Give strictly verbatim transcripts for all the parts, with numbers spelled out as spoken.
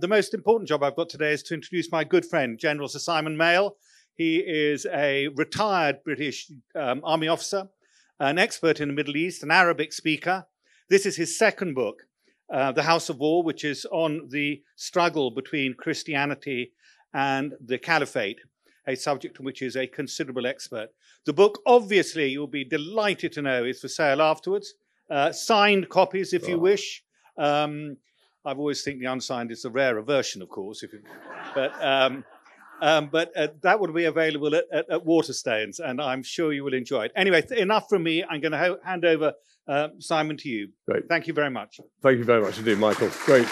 the most important job I've got today is to introduce my good friend, General Sir Simon Mail. He is a retired British um, Army officer, an expert in the Middle East, an Arabic speaker. This is his second book, uh, The House of War, which is on the struggle between Christianity and the Caliphate, a subject on which he is a considerable expert. The book, obviously, you'll be delighted to know, is for sale afterwards. Uh, signed copies, if you wish. Um, I've always think the unsigned is the rarer version, of course. If you, but um, um, but uh, that will be available at, at, at Waterstones, and I'm sure you will enjoy it. Anyway, th- enough from me. I'm going to ho- hand over, uh, Simon, to you. Great. Thank you very much. Thank you very much indeed, Michael. Great.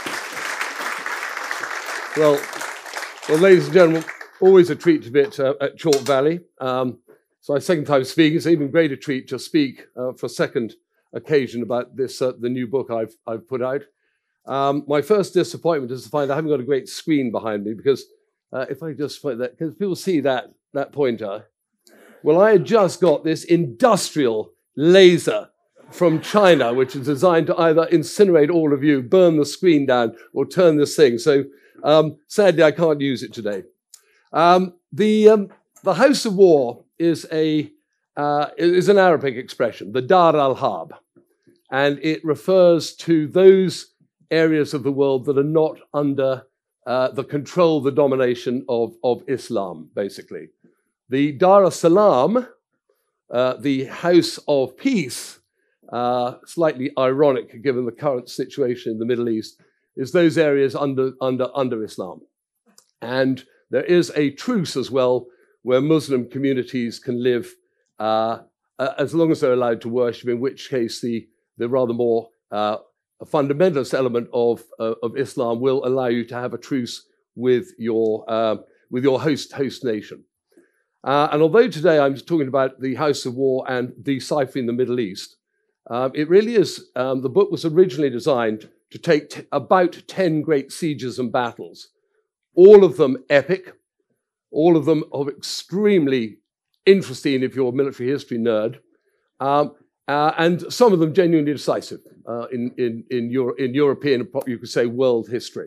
Well, well, ladies and gentlemen, always a treat to be at, uh, at Chalk Valley. Um, it's my second time speaking. It's an even greater treat to speak uh, for a second occasion about this, uh, the new book I've I've put out. Um, my first disappointment is to find I haven't got a great screen behind me, because uh, if I just point that, because people see that that pointer. Well, I had just got this industrial laser from China, which is designed to either incinerate all of you, burn the screen down, or turn this thing. So um, sadly, I can't use it today. Um, the um, the House of War is a uh, is an Arabic expression, the Dar al-Harb, and it refers to those areas of the world that are not under uh, the control, the domination of, of Islam, basically. The Dar es-Salam, uh, the House of Peace, uh, slightly ironic given the current situation in the Middle East, is those areas under, under, under Islam. And there is a truce as well where Muslim communities can live uh, as long as they're allowed to worship, in which case the, the rather more uh, a fundamentalist element of, uh, of Islam will allow you to have a truce with your, uh, with your host, host nation. Uh, and although today I'm talking about the House of War and deciphering the Middle East, um, it really is, um, the book was originally designed to take t- about ten great sieges and battles, all of them epic, all of them are extremely interesting if you're a military history nerd, um, uh, and some of them genuinely decisive uh, in, in, in, Euro- in European, you could say, world history.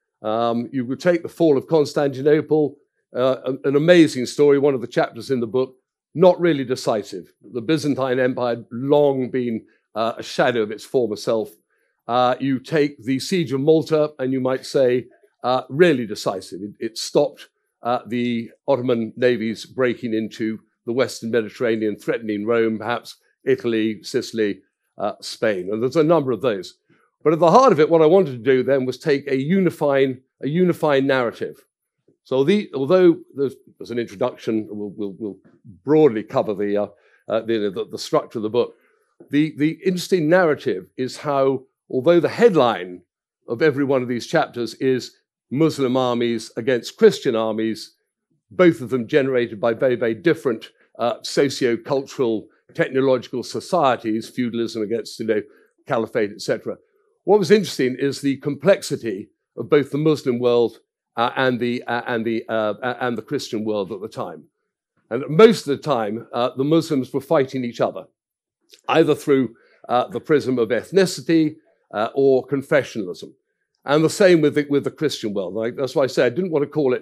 Um, you could take the fall of Constantinople, uh, an amazing story, one of the chapters in the book, not really decisive. The Byzantine Empire had long been uh, a shadow of its former self. Uh, you take the Siege of Malta, and you might say, uh, really decisive. It, it stopped uh, the Ottoman navies breaking into the Western Mediterranean, threatening Rome, perhaps Italy, Sicily, uh, Spain. And there's a number of those. But at the heart of it, what I wanted to do then was take a unifying, a unifying narrative. So the, although there's, there's an introduction, we'll, we'll, we'll broadly cover the, uh, uh, the, the, the structure of the book. The, the interesting narrative is how, although the headline of every one of these chapters is Muslim armies against Christian armies, both of them generated by very, very different uh, socio-cultural, technological societies, feudalism against, you know, caliphate, et cetera. What was interesting is the complexity of both the Muslim world uh, and the uh, and the uh, and the Christian world at the time. And most of the time, uh, the Muslims were fighting each other, either through uh, the prism of ethnicity uh, or confessionalism. And the same with the, with the Christian world. Like, that's why I say I didn't want to call it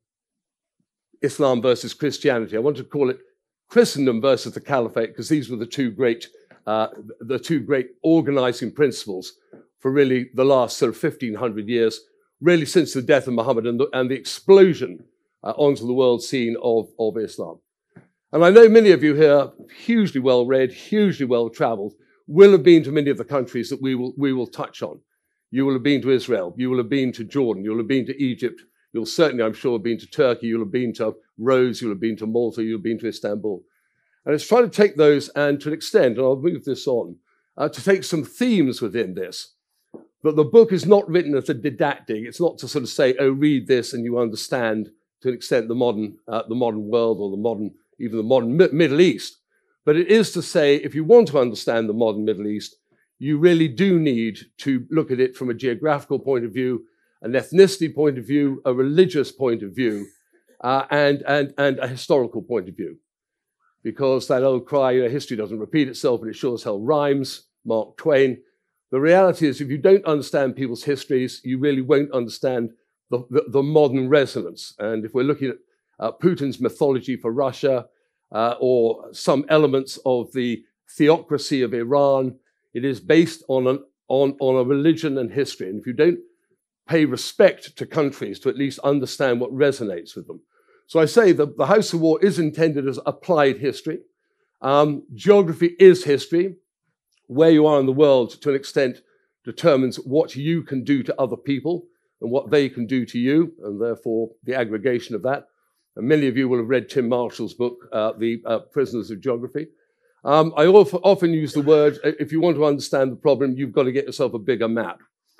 Islam versus Christianity. I wanted to call it Christendom versus the Caliphate, because these were the two great, uh, the two great organizing principles for really the last sort of fifteen hundred years, really since the death of Muhammad and the, and the explosion uh, onto the world scene of, of Islam. And I know many of you here, hugely well-read, hugely well-traveled, will have been to many of the countries that we will, we will touch on. You will have been to Israel, you will have been to Jordan, you'll have been to Egypt, you'll certainly, I'm sure, have been to Turkey, you'll have been to Rhodes, you'll have been to Malta, you'll have been to Istanbul. And it's trying to take those and to an extent, and I'll move this on, uh, to take some themes within this. But the book is not written as a didactic. It's not to sort of say, oh, read this and you understand to an extent the modern, uh, the modern world or the modern, even the modern mi- Middle East. But it is to say, if you want to understand the modern Middle East, you really do need to look at it from a geographical point of view, an ethnicity point of view, a religious point of view, uh, and, and, and a historical point of view. Because that old cry, you know, history doesn't repeat itself, and it sure as hell rhymes, Mark Twain. The reality is, if you don't understand people's histories, you really won't understand the, the, the modern resonance. And if we're looking at uh, Putin's mythology for Russia, uh, or some elements of the theocracy of Iran, it is based on, an, on, on a religion and history. And if you don't pay respect to countries to at least understand what resonates with them. So I say that the House of War is intended as applied history. Um, geography is history. Where you are in the world, to an extent, determines what you can do to other people and what they can do to you, and therefore the aggregation of that. And many of you will have read Tim Marshall's book, uh, The uh, Prisoners of Geography. Um, I often use the word, if you want to understand the problem, you've got to get yourself a bigger map.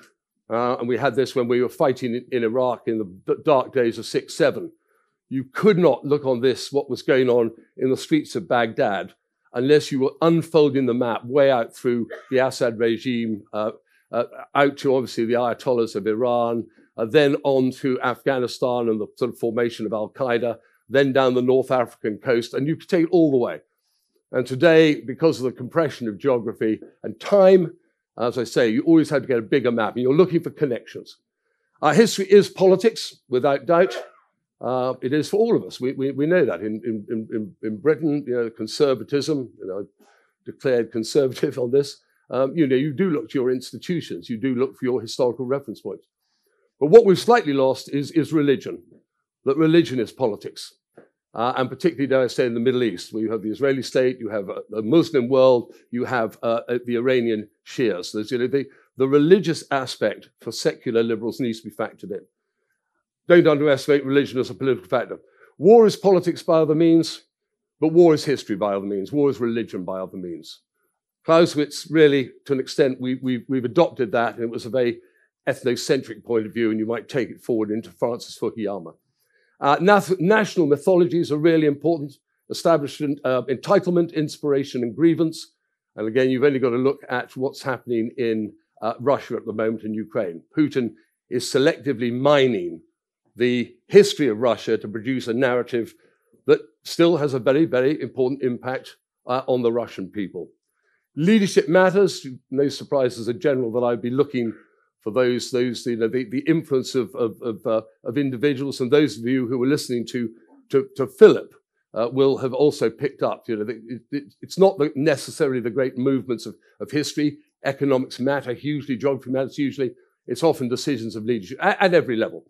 Uh, and we had this when we were fighting in, in Iraq in the dark days of six seven. You could not look on this, what was going on in the streets of Baghdad, unless you were unfolding the map way out through the Assad regime, uh, uh, out to obviously the Ayatollahs of Iran, uh, then on to Afghanistan and the sort of formation of Al-Qaeda, then down the North African coast, and you could take it all the way. And today, because of the compression of geography and time, as I say, you always have to get a bigger map, and you're looking for connections. Our history is politics, without doubt. Uh, it is for all of us. We, we, we know that. In, in, in, in Britain, you know, conservatism, you know, declared conservative on this, um, you know, you do look to your institutions. You do look for your historical reference points. But what we've slightly lost is, is religion, that religion is politics. Uh, and particularly, dare I say, in the Middle East, where you have the Israeli state, you have a, a Muslim world, you have uh, the Iranian Shias. There's, you know, the, the religious aspect for secular liberals needs to be factored in. Don't underestimate religion as a political factor. War is politics by other means, but war is history by other means. War is religion by other means. Clausewitz, really, to an extent, we, we've, we've adopted that, and it was a very ethnocentric point of view, and you might take it forward into Francis Fukuyama. Uh, national mythologies are really important. Establishment, uh, entitlement, inspiration, and grievance. And again, you've only got to look at what's happening in uh, Russia at the moment and Ukraine. Putin is selectively mining the history of Russia to produce a narrative that still has a very, very important impact uh, on the Russian people. Leadership matters. No surprise as a general that I'd be looking for those, those you know, the, the influence of, of, of, uh, of individuals, and those of you who were listening to, to, to Philip uh, will have also picked up. You know, it, it, it's not the, necessarily the great movements of, of history. Economics matter hugely, geography matters hugely. It's often decisions of leadership at, at every level.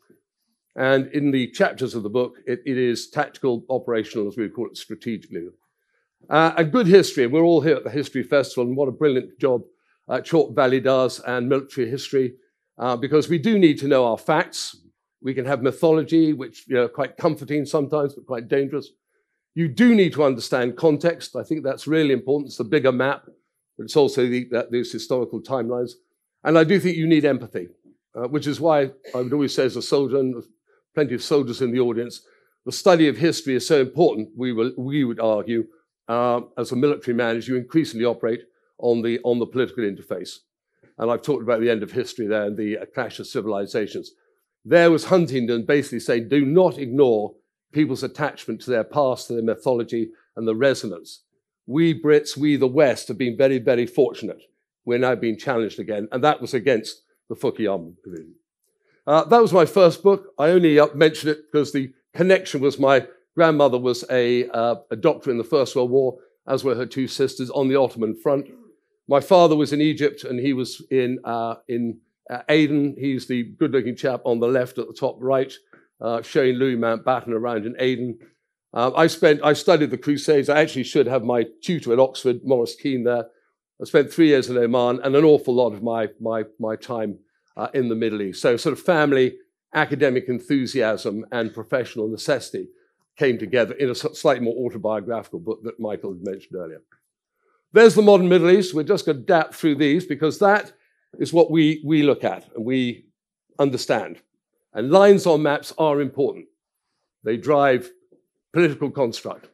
And in the chapters of the book, it, it is tactical, operational, as we would call it, strategically. Uh, and good history, and we're all here at the History Festival, and what a brilliant job uh, Chalk Valley does, and military history, uh, because we do need to know our facts. We can have mythology, which you know, quite comforting sometimes, but quite dangerous. You do need to understand context. I think that's really important. It's the bigger map, but it's also the, that, those historical timelines. And I do think you need empathy, uh, which is why I would always say as a soldier, and plenty of soldiers in the audience, the study of history is so important, we, will, we would argue, uh, as a military man, as you increasingly operate on the, on the political interface. And I've talked about the end of history there and the uh, clash of civilizations. There was Huntington basically saying, do not ignore people's attachment to their past, to their mythology, and the resonance. We Brits, we the West, have been very, very fortunate. We're now being challenged again, and that was against the Fukuyama division. Uh, that was my first book. I only uh, mentioned it because the connection was my grandmother was a, uh, a doctor in the First World War, as were her two sisters on the Ottoman front. My father was in Egypt, and he was in, uh, in uh, Aden. He's the good-looking chap on the left at the top right, uh, showing Louis Mountbatten around in Aden. Uh, I spent, I studied the Crusades. I actually should have my tutor at Oxford, Maurice Keane, there. I spent three years in Oman, and an awful lot of my, my, my time Uh, in the Middle East. So sort of family, academic enthusiasm, and professional necessity came together in a slightly more autobiographical book that Michael had mentioned earlier. There's the modern Middle East. We're just going to dap through these because that is what we, we look at and we understand. And lines on maps are important. They drive political construct.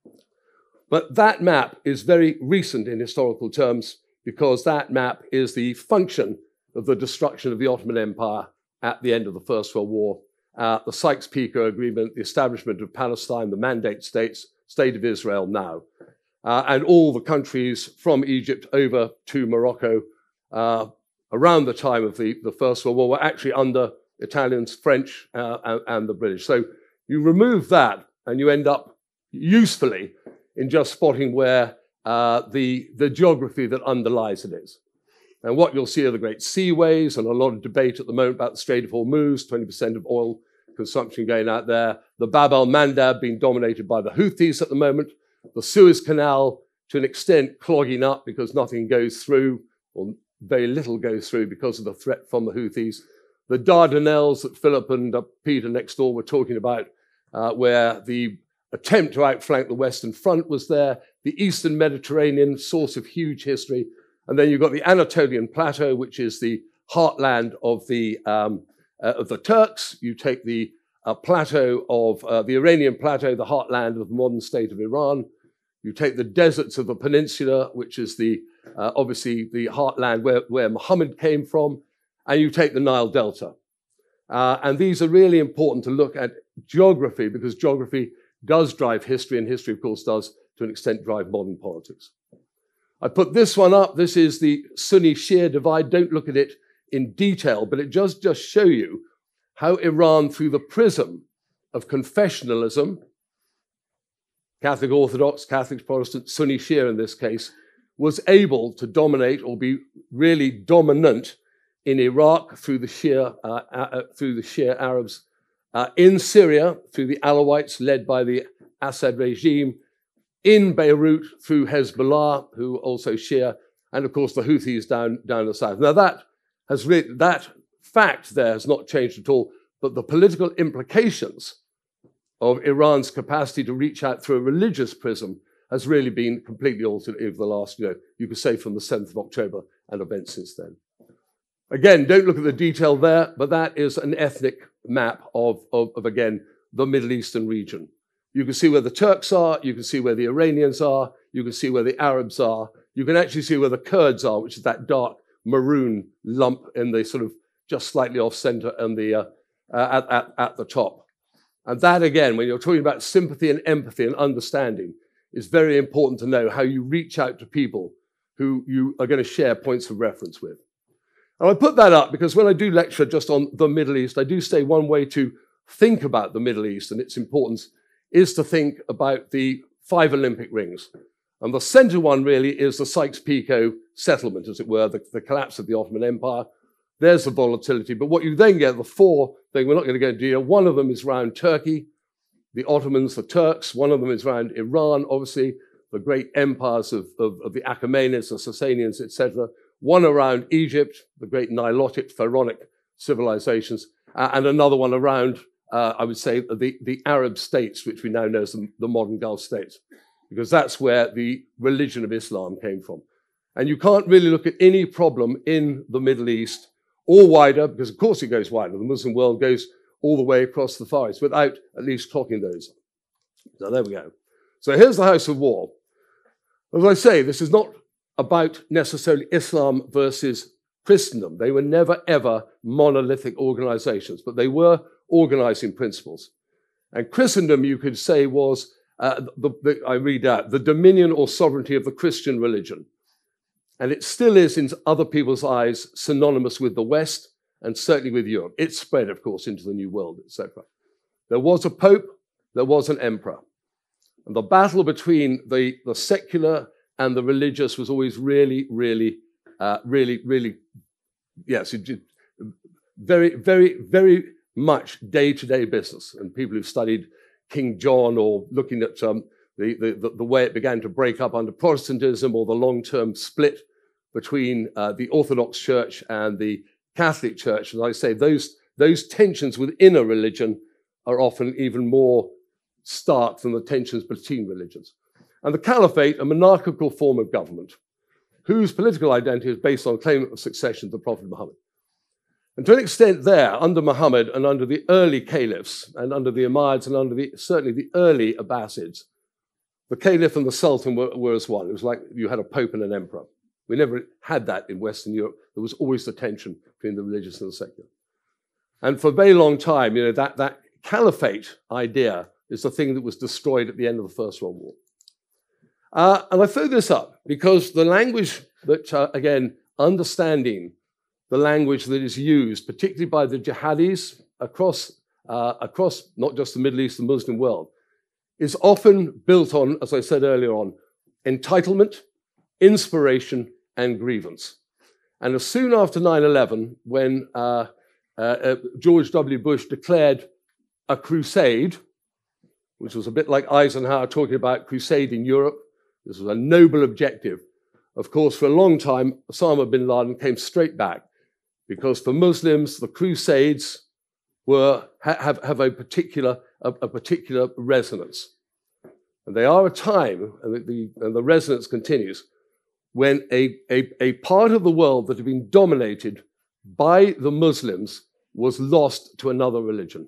But that map is very recent in historical terms because that map is the function of the destruction of the Ottoman Empire at the end of the First World War, uh, the Sykes-Picot Agreement, the establishment of Palestine, the Mandate States, State of Israel now, uh, and all the countries from Egypt over to Morocco uh, around the time of the, the First World War were actually under Italians, French, uh, and, and the British. So you remove that and you end up usefully in just spotting where uh, the, the geography that underlies it is. And what you'll see are the great seaways and a lot of debate at the moment about the Strait of Hormuz, twenty percent of oil consumption going out there, the Bab el-Mandab being dominated by the Houthis at the moment, the Suez Canal to an extent clogging up because nothing goes through, or very little goes through because of the threat from the Houthis. The Dardanelles that Philip and uh, Peter next door were talking about, uh, where the attempt to outflank the Western Front was there, the Eastern Mediterranean, source of huge history, and then you've got the Anatolian Plateau, which is the heartland of the, um, uh, of the Turks. You take the uh, plateau of uh, the Iranian Plateau, the heartland of the modern state of Iran. You take the deserts of the peninsula, which is the uh, obviously the heartland where, where Muhammad came from, and you take the Nile Delta. Uh, and these are really important to look at geography, because geography does drive history, and history, of course, does, to an extent, drive modern politics. I put this one up. This is the Sunni-Shia divide. Don't look at it in detail, but it does just show you how Iran, through the prism of confessionalism, Catholic Orthodox, Catholic Protestant, Sunni Shia in this case, was able to dominate or be really dominant in Iraq through the Shia, uh, uh, through the Shia Arabs, uh, in Syria through the Alawites led by the Assad regime, in Beirut through Hezbollah, who also Shia, and of course the Houthis down, down the south. Now that has really, that fact there has not changed at all, but the political implications of Iran's capacity to reach out through a religious prism has really been completely altered over the last, you know, you could say from the seventh of October and events since then. Again, don't look at the detail there, but that is an ethnic map of, of, of again, the Middle Eastern region. You can see where the Turks are, you can see where the Iranians are, you can see where the Arabs are, you can actually see where the Kurds are, which is that dark maroon lump in the sort of just slightly off center and the, uh, uh, at, at, at the top. And that, again, when you're talking about sympathy and empathy and understanding, is very important to know how you reach out to people who you are going to share points of reference with. And I put that up because when I do lecture just on the Middle East, I do say one way to think about the Middle East and its importance is to think about the five Olympic rings. And the center one really is the Sykes-Picot settlement, as it were, the, the collapse of the Ottoman Empire. There's the volatility. But what you then get, the four thing, we're not going to go into detail. One of them is around Turkey, the Ottomans, the Turks. One of them is around Iran, obviously, the great empires of, of, of the Achaemenids, the Sasanians, et cetera. One around Egypt, the great Nilotic, Pharaonic civilizations, uh, and another one around, uh, I would say, the, the Arab states, which we now know as the, the modern Gulf states, because that's where the religion of Islam came from. And you can't really look at any problem in the Middle East or wider, because of course it goes wider. The Muslim world goes all the way across the Far East without at least clocking those. So there we go. So here's the House of War. As I say, this is not about necessarily Islam versus Christendom. They were never, ever monolithic organizations, but they were organizing principles. And Christendom, you could say, was, uh, the, the, I read out, the dominion or sovereignty of the Christian religion. And it still is, in other people's eyes, synonymous with the West and certainly with Europe. It spread, of course, into the New World, et cetera. There was a pope, there was an emperor. And the battle between the, the secular and the religious was always really, really, uh, really, really, yes, it, it, very, very, very much day-to-day business. And people who've studied King John or looking at um, the, the, the way it began to break up under Protestantism or the long-term split between uh, the Orthodox Church and the Catholic Church, as I say, those, those tensions within a religion are often even more stark than the tensions between religions. And the caliphate, a monarchical form of government, whose political identity is based on claim of succession to the Prophet Muhammad. And to an extent there, under Muhammad and under the early caliphs, and under the Umayyads and under the, certainly the early Abbasids, the caliph and the sultan were, were as one. It was like you had a pope and an emperor. We never had that in Western Europe. There was always the tension between the religious and the secular. And for a very long time, you know, that, that caliphate idea is the thing that was destroyed at the end of the First World War. Uh, and I throw this up because the language that, uh, again, understanding the language that is used, particularly by the jihadis across, uh, across not just the Middle East, the Muslim world, is often built on, as I said earlier on, entitlement, inspiration, and grievance. And as soon after nine eleven, when uh, uh, uh, George W. Bush declared a crusade, which was a bit like Eisenhower talking about crusade in Europe, this was a noble objective. Of course, for a long time, Osama bin Laden came straight back, because for Muslims, the crusades were, have, have a, particular, a, a particular resonance. And they are a time, and the, and the resonance continues, when a, a, a part of the world that had been dominated by the Muslims was lost to another religion.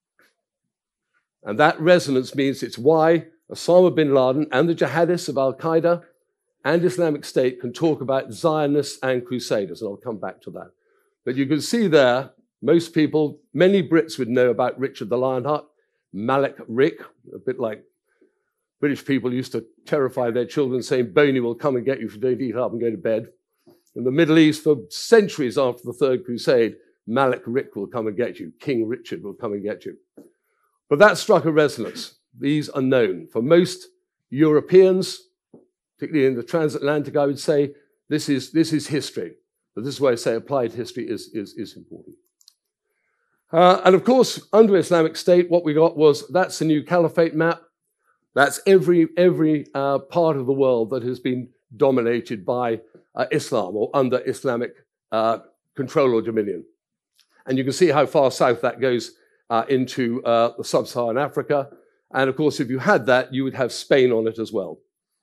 And that resonance means it's why Osama bin Laden and the jihadists of Al-Qaeda and Islamic State can talk about Zionists and Crusaders, and I'll come back to that. But you can see there, most people, many Brits would know about Richard the Lionheart, Malik Rick, a bit like British people used to terrify their children saying, Boney will come and get you if you don't eat up and go to bed. In the Middle East, for centuries after the Third Crusade, Malik Rick will come and get you. King Richard will come and get you. But that struck a resonance. These are known. For most Europeans, particularly in the transatlantic, I would say, this is, this is history. But this is why I say applied history is, is, is important. Uh, and of course, under Islamic State, what we got was, that's the new caliphate map. That's every, every uh, part of the world that has been dominated by uh, Islam or under Islamic uh, control or dominion. And you can see how far south that goes uh, into uh, the sub-Saharan Africa. And of course, if you had that, you would have Spain on it as well.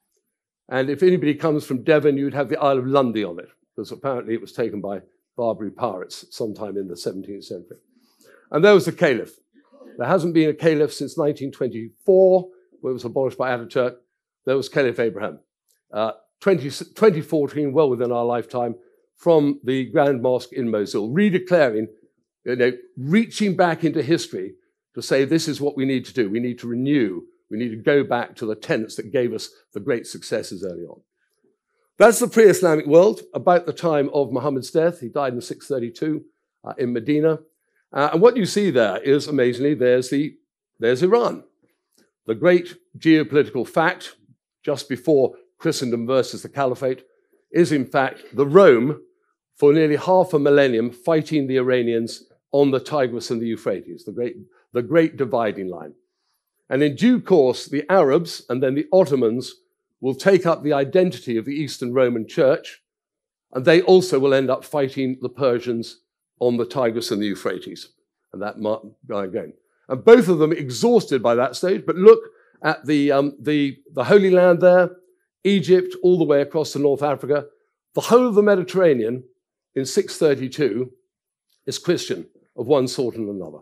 And if anybody comes from Devon, you would have the Isle of Lundy on it, because apparently it was taken by Barbary pirates sometime in the seventeenth century. And there was the caliph. There hasn't been a caliph since nineteen twenty-four, where it was abolished by Ataturk. There was Caliph Abraham. Uh, twenty fourteen, well within our lifetime, from the Grand Mosque in Mosul, redeclaring, you know, reaching back into history to say this is what we need to do. We need to renew. We need to go back to the tenets that gave us the great successes early on. That's the pre-Islamic world, about the time of Muhammad's death. He died in six thirty-two uh, in Medina. Uh, and what you see there is, amazingly, there's, the, there's Iran. The great geopolitical fact, just before Christendom versus the Caliphate, is in fact the Rome, for nearly half a millennium, fighting the Iranians on the Tigris and the Euphrates, the great, the great dividing line. And in due course, the Arabs and then the Ottomans will take up the identity of the Eastern Roman Church, and they also will end up fighting the Persians on the Tigris and the Euphrates. And that again. And both of them exhausted by that stage, but look at the, um, the, the Holy Land there, Egypt, all the way across to North Africa. The whole of the Mediterranean in six thirty-two is Christian of one sort and another.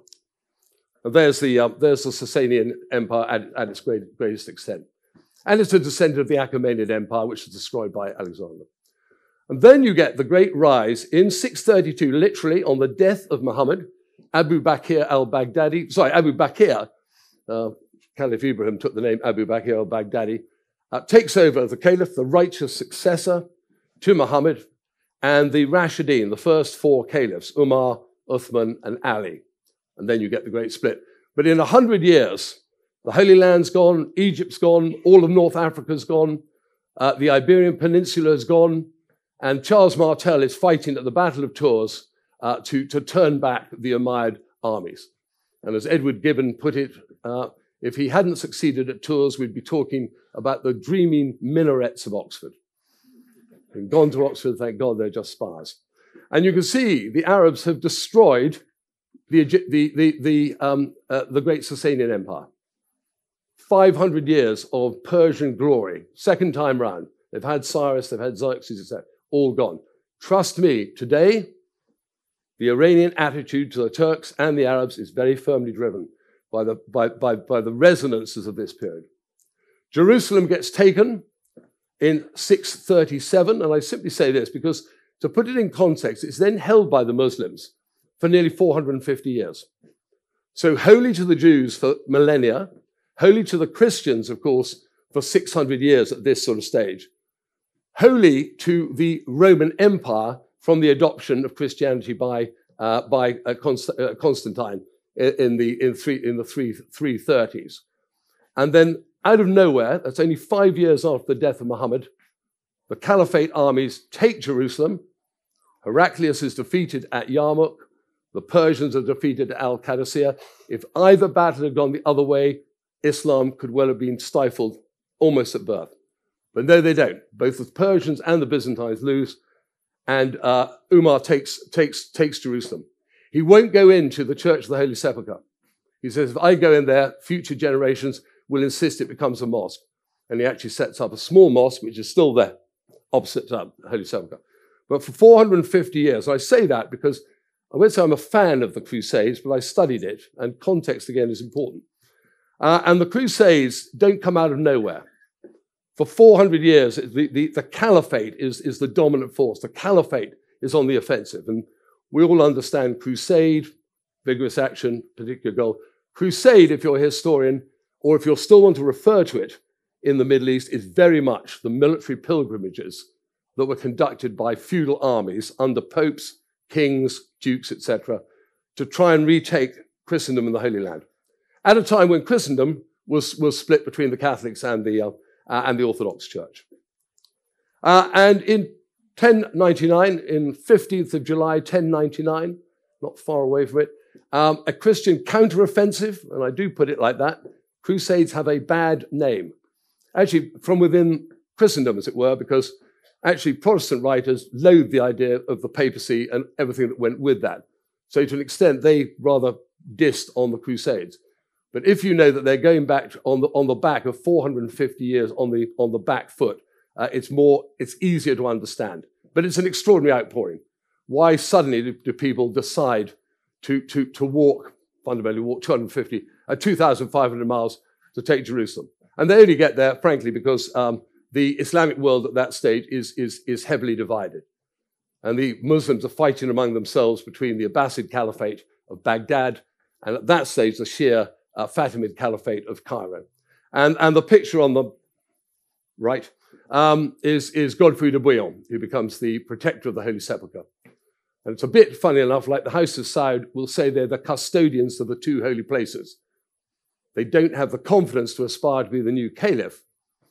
And there's the, uh, there's the Sasanian Empire at, at its great, greatest extent. And it's a descendant of the Achaemenid Empire, which was destroyed by Alexander. And then you get the great rise in six thirty-two, literally on the death of Muhammad, Abu Bakr al-Baghdadi, sorry, Abu Bakr, uh, Caliph Ibrahim took the name Abu Bakr al-Baghdadi, uh, takes over the caliph, the righteous successor to Muhammad, and the Rashidin, the first four caliphs, Umar, Uthman, and Ali. And then you get the great split. But in a hundred years, the Holy Land's gone, Egypt's gone, all of North Africa's gone, uh, the Iberian Peninsula is gone, and Charles Martel is fighting at the Battle of Tours uh, to, to turn back the Umayyad armies. And as Edward Gibbon put it, uh, if he hadn't succeeded at Tours, we'd be talking about the dreaming minarets of Oxford. And gone to Oxford, thank God, they're just spires. And you can see the Arabs have destroyed the, the, the, the, um, uh, the great Sasanian Empire. five hundred years of Persian glory, second time round. They've had Cyrus, they've had Xerxes, et cetera, all gone. Trust me, today, the Iranian attitude to the Turks and the Arabs is very firmly driven by the, by, by, by the resonances of this period. Jerusalem gets taken in six thirty-seven, and I simply say this because to put it in context, it's then held by the Muslims for nearly four hundred fifty years. So holy to the Jews for millennia, holy to the Christians, of course, for six hundred years at this sort of stage. wholly to the Roman Empire from the adoption of Christianity by, uh, by uh, Const- uh, Constantine in, in the, in three, in the three, three thirties. And then out of nowhere, that's only five years after the death of Muhammad, the Caliphate armies take Jerusalem. Heraclius is defeated at Yarmouk. The Persians are defeated at Al-Qadisiyah. If either battle had gone the other way, Islam could well have been stifled almost at birth. But no, they don't. Both the Persians and the Byzantines lose, and uh, Umar takes, takes, takes Jerusalem. He won't go into the Church of the Holy Sepulchre. He says, if I go in there, future generations will insist it becomes a mosque. And he actually sets up a small mosque, which is still there, opposite uh, Holy Sepulchre. But for four hundred fifty years, I say that because I won't say I'm a fan of the Crusades, but I studied it, and context, again, is important. Uh, and the Crusades don't come out of nowhere. For four hundred years, the, the, the Caliphate is, is the dominant force. The Caliphate is on the offensive. And we all understand crusade, vigorous action, particular goal. Crusade, if you're a historian, or if you still want to refer to it in the Middle East, is very much the military pilgrimages that were conducted by feudal armies under popes, kings, dukes, et cetera, to try and retake Christendom in the Holy Land, at a time when Christendom was, was split between the Catholics and the, uh, uh, and the Orthodox Church. Uh, and in ten ninety-nine, in fifteenth of July, ten ninety-nine, not far away from it, um, a Christian counteroffensive, and I do put it like that. Crusades have a bad name, actually from within Christendom, as it were, because actually Protestant writers loathe the idea of the papacy and everything that went with that. So to an extent, they rather dissed on the Crusades. But if you know that they're going back on the, on the back of four hundred fifty years on the, on the back foot, uh, it's more, it's easier to understand. But it's an extraordinary outpouring. Why suddenly do, do people decide to, to, to walk, fundamentally walk two hundred fifty, uh, two thousand five hundred miles to take Jerusalem? And they only get there, frankly, because um, the Islamic world at that stage is, is, is heavily divided. And the Muslims are fighting among themselves between the Abbasid Caliphate of Baghdad and at that stage the Shia uh, Fatimid Caliphate of Cairo. And, and the picture on the right um, is, is Godfrey de Bouillon, who becomes the protector of the Holy Sepulchre. And it's a bit funny enough, like the House of Saud will say they're the custodians of the two holy places. They don't have the confidence to aspire to be the new caliph.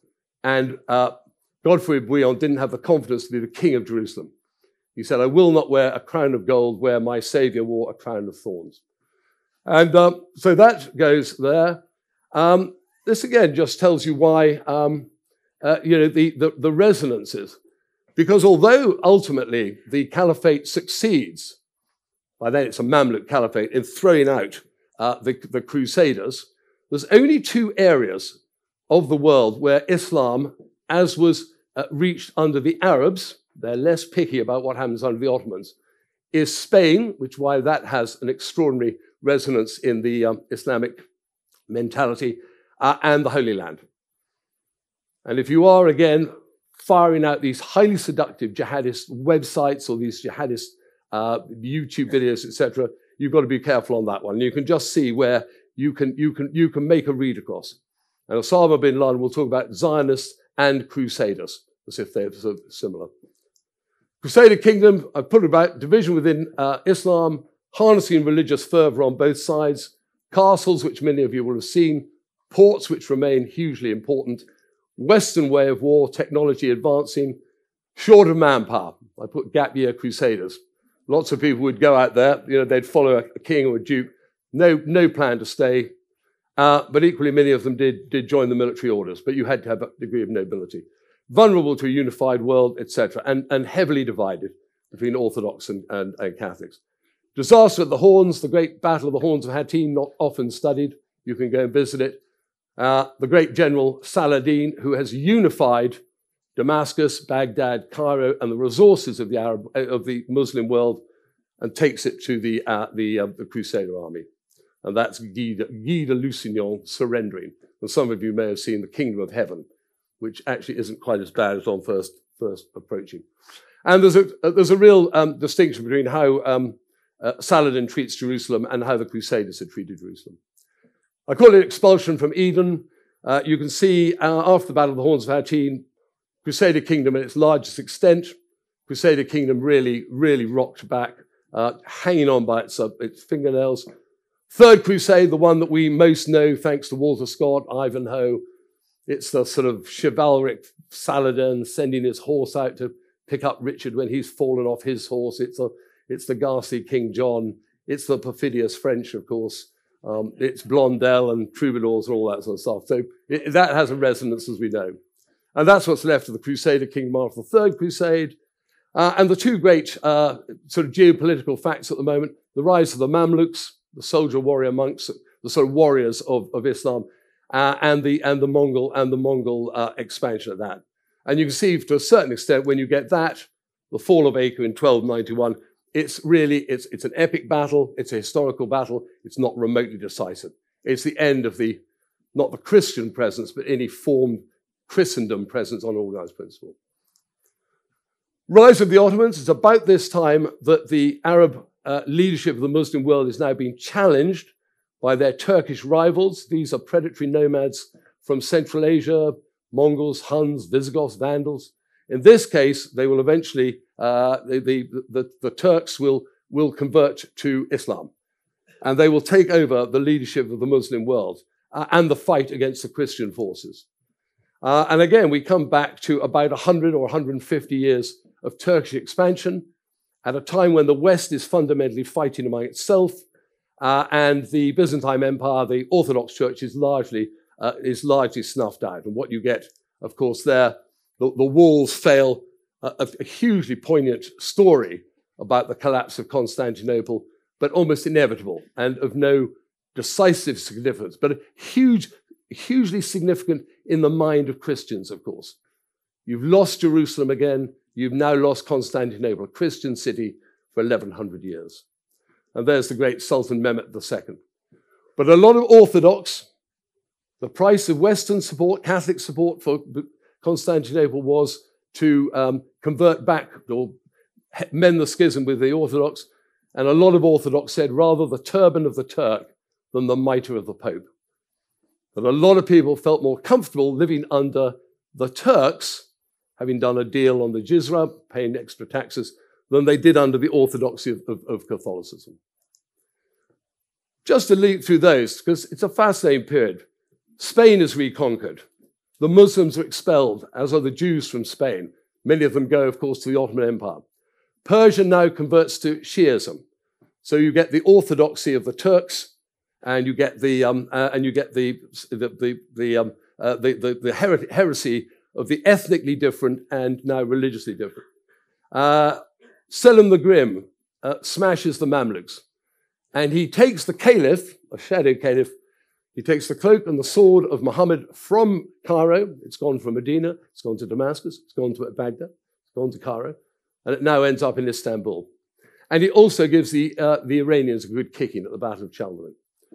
And uh, Godfrey de Bouillon didn't have the confidence to be the king of Jerusalem. He said, I will not wear a crown of gold where my Savior wore a crown of thorns. And um, so that goes there. Um, this again just tells you why, um, uh, you know, the, the, the resonances. Because although ultimately the caliphate succeeds, by then it's a Mamluk caliphate, in throwing out uh, the, the Crusaders, there's only two areas of the world where Islam, as was uh, reached under the Arabs, they're less picky about what happens under the Ottomans, is Spain, which why that has an extraordinary resonance in the um, Islamic mentality, uh, and the Holy Land. And if you are, again, firing out these highly seductive jihadist websites or these jihadist uh, YouTube videos, et cetera, you've got to be careful on that one. You can just see where you can, you can, you can make a read across. And Osama bin Laden will talk about Zionists and Crusaders, as if they're sort of similar. Crusader kingdom, I put it about division within uh, Islam, harnessing religious fervor on both sides, castles, which many of you will have seen, ports, which remain hugely important, Western way of war, technology advancing, short of manpower. I put gap year crusaders. Lots of people would go out there, you know, they'd follow a king or a duke, no, no plan to stay, uh, but equally many of them did, did join the military orders, but you had to have a degree of nobility. Vulnerable to a unified world, et cetera, and, and heavily divided between Orthodox and, and, and Catholics. Disaster at the Horns, the great Battle of the Horns of Hattin, not often studied. You can go and visit it. Uh, the great general Saladin, who has unified Damascus, Baghdad, Cairo, and the resources of the Arab, of the Muslim world, and takes it to the, uh, the, uh, the Crusader army. And that's Guy de, Guy de Lusignan surrendering. And some of you may have seen The Kingdom of Heaven, which actually isn't quite as bad as on first, first approaching. And there's a, there's a real um, distinction between how um, uh, Saladin treats Jerusalem and how the Crusaders had treated Jerusalem. I call it expulsion from Eden. Uh, you can see uh, after the Battle of the Horns of Hattin, Crusader kingdom at its largest extent. Crusader kingdom really, really rocked back, uh, hanging on by its, uh, its fingernails. Third Crusade, the one that we most know thanks to Walter Scott, Ivanhoe. It's the sort of chivalric Saladin sending his horse out to pick up Richard when he's fallen off his horse. It's, a, it's the ghastly King John. It's the perfidious French, of course. Um, it's Blondel and troubadours and all that sort of stuff. So it, that has a resonance, as we know. And that's what's left of the Crusader kingdom after the Third Crusade. Uh, and the two great uh, sort of geopolitical facts at the moment, the rise of the Mamluks, the soldier warrior monks, the sort of warriors of, of Islam, uh, and the and the Mongol and the Mongol uh, expansion of that. And you can see to a certain extent when you get that, the fall of Acre in twelve ninety-one, it's really, it's, it's an epic battle, it's a historical battle, it's not remotely decisive. It's the end of the, not the Christian presence, but any formed Christendom presence on organized principle. Rise of the Ottomans, it's about this time that the Arab uh, leadership of the Muslim world is now being challenged by their Turkish rivals. These are predatory nomads from Central Asia, Mongols, Huns, Visigoths, Vandals. In this case, they will eventually, uh, the, the, the, the Turks will, will convert to Islam. And they will take over the leadership of the Muslim world uh, and the fight against the Christian forces. Uh, and again, we come back to about one hundred or one hundred fifty years of Turkish expansion at a time when the West is fundamentally fighting among itself, uh, and the Byzantine Empire, the Orthodox Church, is largely, uh, is largely snuffed out. And what you get, of course, there, the, the walls fail, a, a hugely poignant story about the collapse of Constantinople, but almost inevitable and of no decisive significance, but a huge, hugely significant in the mind of Christians, of course. You've lost Jerusalem again. You've now lost Constantinople, a Christian city, for eleven hundred years. And there's the great Sultan Mehmet the Second. But a lot of Orthodox, the price of Western support, Catholic support for Constantinople was to um, convert back or mend the schism with the Orthodox. And a lot of Orthodox said rather the turban of the Turk than the mitre of the Pope. But a lot of people felt more comfortable living under the Turks, having done a deal on the Jizra, paying extra taxes, than they did under the orthodoxy of, of, of Catholicism. Just to leap through those, because it's a fascinating period. Spain is reconquered. The Muslims are expelled, as are the Jews from Spain. Many of them go, of course, to the Ottoman Empire. Persia now converts to Shi'ism. So you get the orthodoxy of the Turks, and you get the um, uh, and you get the the the the, um, uh, the, the, the her- heresy of the ethnically different and now religiously different. Uh, Selim the Grim uh, smashes the Mamluks, and he takes the caliph, a shadow caliph, he takes the cloak and the sword of Muhammad from Cairo. It's gone from Medina, it's gone to Damascus, it's gone to Baghdad, it's gone to Cairo, and it now ends up in Istanbul. And he also gives the, uh, the Iranians a good kicking at the Battle of Chalmers.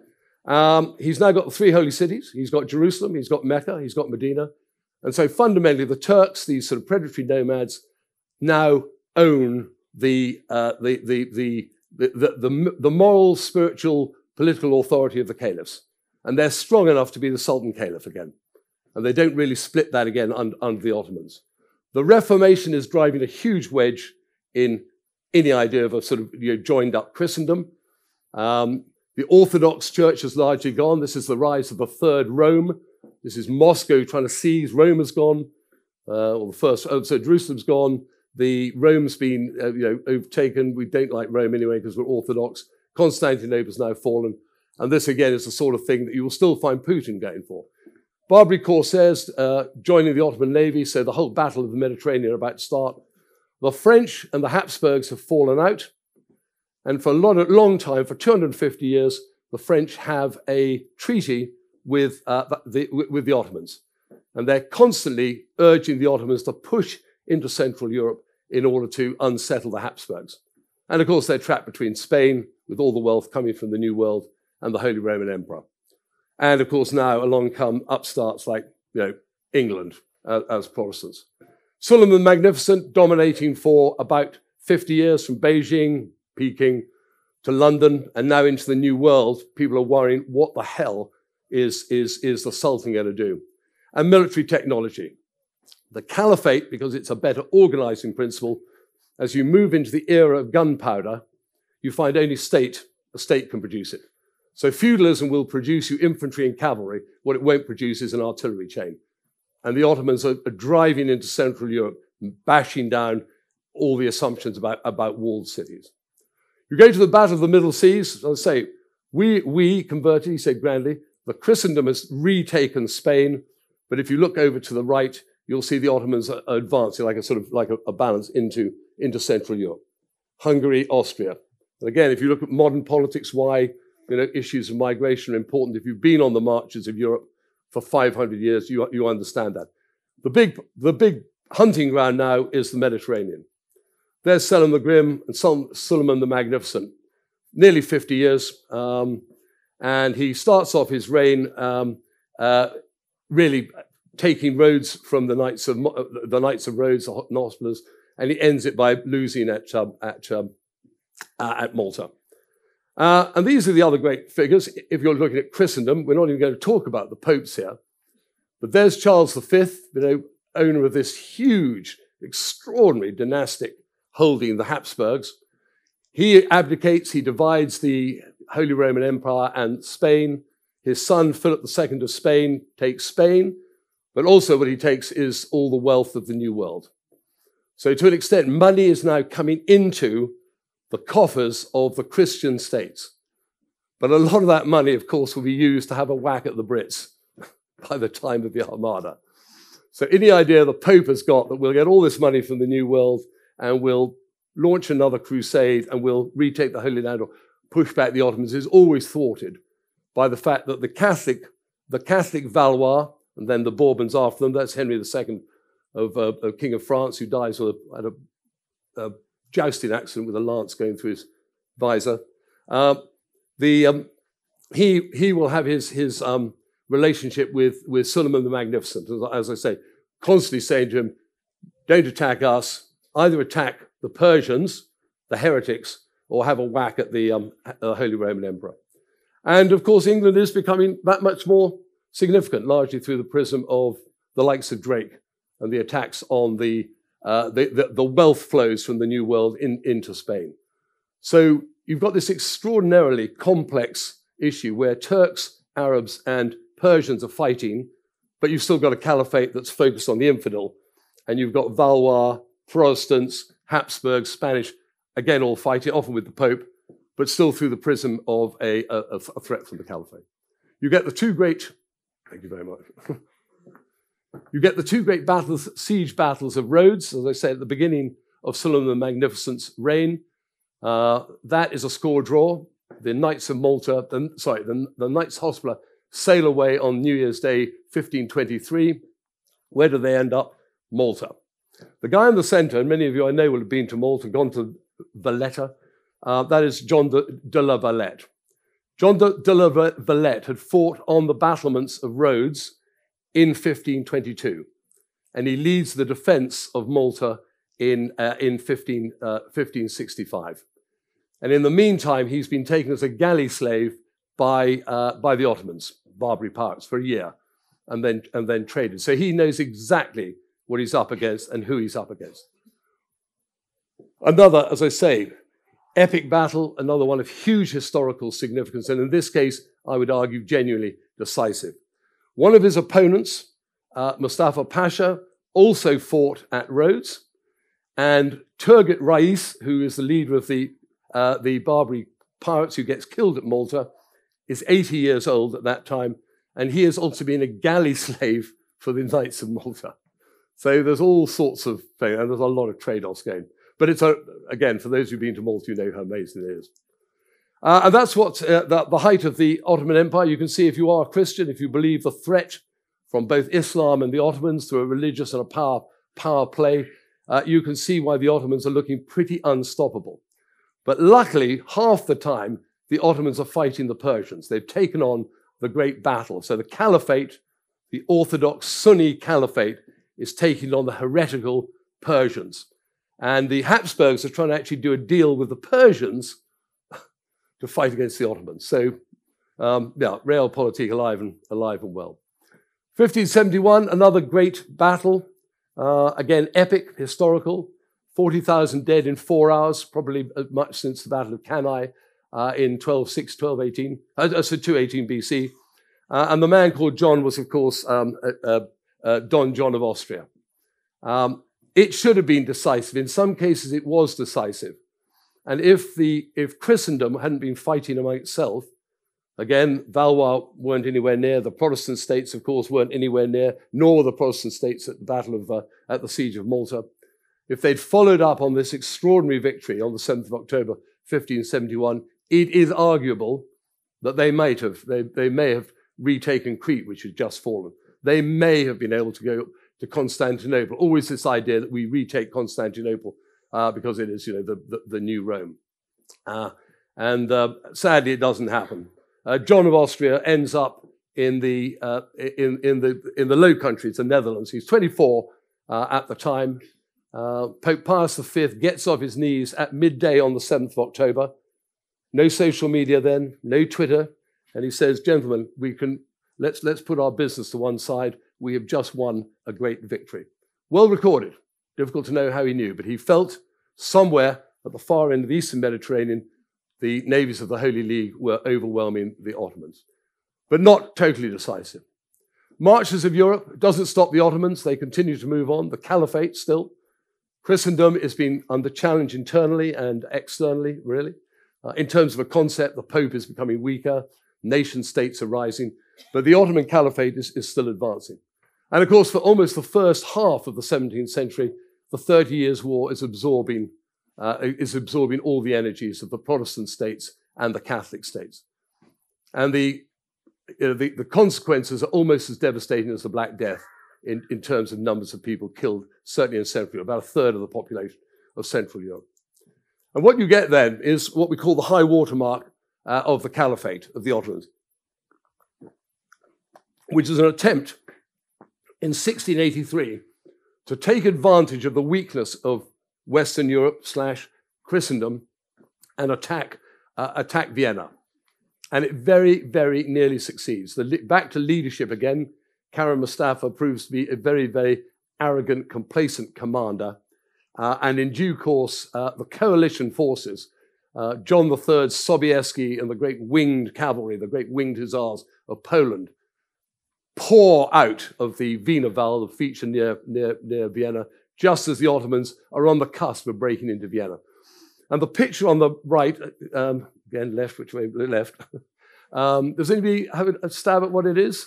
Um, he's now got the three holy cities. He's got Jerusalem, he's got Mecca, he's got Medina. And so fundamentally, the Turks, these sort of predatory nomads, now own the, uh, the, the, the, the, the, the moral, spiritual, political authority of the caliphs. And they're strong enough to be the Sultan Caliph again. And they don't really split that again under, under the Ottomans. The Reformation is driving a huge wedge in any idea of a sort of you know, joined up Christendom. Um, the Orthodox Church has largely gone. This is the rise of the Third Rome. This is Moscow trying to seize. Rome has gone. Uh, or the first, oh, so Jerusalem's gone. The Rome's been uh, you know, overtaken. We don't like Rome anyway because we're Orthodox. Constantinople's now fallen. And this, again, is the sort of thing that you will still find Putin going for. Barbary corsairs uh, joining the Ottoman Navy, so the whole battle of the Mediterranean are about to start. The French and the Habsburgs have fallen out. And for a lot of, long time, for two hundred fifty years, the French have a treaty with, uh, the, with the Ottomans. And they're constantly urging the Ottomans to push into Central Europe in order to unsettle the Habsburgs. And of course, they're trapped between Spain, with all the wealth coming from the New World, and the Holy Roman Emperor. And of course, now along come upstarts like you know, England uh, as Protestants. Suleiman the Magnificent dominating for about fifty years from Beijing, Peking, to London, and now into the New World. People are worrying, what the hell is, is, is the Sultan going to do? And military technology. The caliphate, because it's a better organizing principle, as you move into the era of gunpowder, you find only state, a state can produce it. So feudalism will produce you infantry and cavalry. What it won't produce is an artillery chain. And the Ottomans are, are driving into Central Europe and bashing down all the assumptions about, about walled cities. You go to the Battle of the Middle Seas, as I say, we, we converted, he said grandly, the Christendom has retaken Spain, but if you look over to the right, you'll see the Ottomans are advancing like a sort of like a, a balance into, into Central Europe. Hungary, Austria. And again, if you look at modern politics, why you know, issues of migration are important. If you've been on the marches of Europe for five hundred years, you, you understand that. The big, the big hunting ground now is the Mediterranean. There's Selim the Grim and Suleiman the Magnificent, nearly fifty years. Um, and he starts off his reign um, uh, really taking Rhodes from the Knights of the Knights of Rhodes, the Hospitallers, and he ends it by losing at um, at um, uh, at Malta. Uh, and these are the other great figures. If you're looking at Christendom, we're not even going to talk about the popes here, but there's Charles the Fifth, you know, owner of this huge, extraordinary dynastic holding, the Habsburgs. He abdicates. He divides the Holy Roman Empire and Spain. His son Philip the Second of Spain takes Spain. But also what he takes is all the wealth of the New World. So to an extent, money is now coming into the coffers of the Christian states. But a lot of that money, of course, will be used to have a whack at the Brits by the time of the Armada. So any idea the Pope has got that we'll get all this money from the New World and we'll launch another crusade and we'll retake the Holy Land or push back the Ottomans is always thwarted by the fact that the Catholic, the Catholic Valois, and then the Bourbons after them. That's Henry the Second, of, uh, of King of France, who dies with a, at a, a jousting accident with a lance going through his visor. Uh, the, um, he, he will have his, his um, relationship with, with Suleiman the Magnificent, as I say, constantly saying to him, don't attack us, either attack the Persians, the heretics, or have a whack at the um, uh, Holy Roman Emperor. And of course, England is becoming that much more significant, largely through the prism of the likes of Drake and the attacks on the, uh, the, the, the wealth flows from the New World in, into Spain. So you've got this extraordinarily complex issue where Turks, Arabs, and Persians are fighting, but you've still got a caliphate that's focused on the infidel, and you've got Valois, Protestants, Habsburgs, Spanish, again all fighting, often with the Pope, but still through the prism of a, a, a threat from the caliphate. You get the two great Thank you very much. You get the two great battles, siege battles of Rhodes, as I say, at the beginning of Suleiman the Magnificent's reign. Uh, that is a score draw. The Knights of Malta, the, sorry, the, the Knights Hospitaller sail away on New Year's Day, fifteen twenty-three. Where do they end up? Malta. The guy in the center, and many of you I know will have been to Malta, gone to Valletta, uh, that is John de, de la Valette. John de, de la Valette had fought on the battlements of Rhodes in fifteen twenty-two, and he leads the defense of Malta in, uh, in fifteen, uh, fifteen sixty-five. And in the meantime, he's been taken as a galley slave by, uh, by the Ottomans, Barbary pirates, for a year, and then, and then traded. So he knows exactly what he's up against and who he's up against. Another, as I say, epic battle, another one of huge historical significance, and in this case, I would argue genuinely decisive. One of his opponents, uh, Mustafa Pasha, also fought at Rhodes, and Turgut Reis, who is the leader of the, uh, the Barbary pirates who gets killed at Malta, is eighty years old at that time, and he has also been a galley slave for the Knights of Malta. So there's all sorts of things, and there's a lot of trade-offs going. But it's, a, again, for those who've been to Malta, you know how amazing it is. Uh, and that's what uh, the, the height of the Ottoman Empire. You can see if you are a Christian, if you believe the threat from both Islam and the Ottomans through a religious and a power, power play, uh, you can see why the Ottomans are looking pretty unstoppable. But luckily, half the time, the Ottomans are fighting the Persians. They've taken on the great battle. So the caliphate, the Orthodox Sunni caliphate, is taking on the heretical Persians. And the Habsburgs are trying to actually do a deal with the Persians to fight against the Ottomans. So, um, yeah, realpolitik alive and, alive and well. fifteen seventy-one, another great battle. Uh, again, epic, historical, forty thousand dead in four hours, probably as much since the Battle of Cannae uh, in twelve oh six, twelve eighteen, uh, so two eighteen B C. Uh, and the man called John was, of course, um, uh, uh, uh, Don John of Austria. Um, it should have been decisive. In some cases, it was decisive. And if the if Christendom hadn't been fighting among itself, again, Valois weren't anywhere near. The Protestant states, of course, weren't anywhere near, nor the Protestant states at the Battle of uh, at the Siege of Malta. If they'd followed up on this extraordinary victory on the seventh of October, fifteen seventy-one, it is arguable that they might have they they may have retaken Crete, which had just fallen. They may have been able to go to Constantinople. Always this idea that we retake Constantinople uh, because it is, you know, the the, the new Rome, uh, and uh, sadly, it doesn't happen. Uh, John of Austria ends up in the uh, in in the in the Low Countries, the Netherlands. He's twenty-four uh, at the time. Uh, Pope Pius the Fifth gets off his knees at midday on the seventh of October. No social media then, no Twitter, and he says, "Gentlemen, we can let's let's put our business to one side. We have just won a great victory." Well recorded. Difficult to know how he knew, but he felt somewhere at the far end of the Eastern Mediterranean, the navies of the Holy League were overwhelming the Ottomans, but not totally decisive. Marches of Europe doesn't stop the Ottomans. They continue to move on. The Caliphate still. Christendom is being under challenge internally and externally, really. Uh, in terms of a concept, the Pope is becoming weaker. Nation states are rising. But the Ottoman Caliphate is, is still advancing. And of course, for almost the first half of the seventeenth century, the Thirty Years' War is absorbing Uh, is absorbing all the energies of the Protestant states and the Catholic states. And the, you know, the, the consequences are almost as devastating as the Black Death in, in terms of numbers of people killed, certainly in Central Europe, about a third of the population of Central Europe. And what you get then is what we call the high watermark uh, of the Caliphate of the Ottomans, which is an attempt in sixteen eighty-three to take advantage of the weakness of Western Europe slash Christendom and attack uh, attack Vienna. And it very, very nearly succeeds. The, back to leadership again, Kara Mustafa proves to be a very, very arrogant, complacent commander. Uh, and in due course, uh, the coalition forces, uh, John the Third, Sobieski, and the great winged cavalry, the great winged hussars of Poland, pour out of the Wienerwald, the feature near, near, near Vienna, just as the Ottomans are on the cusp of breaking into Vienna. And the picture on the right, um, again, left, which way? Left. um, does anybody have a stab at what it is?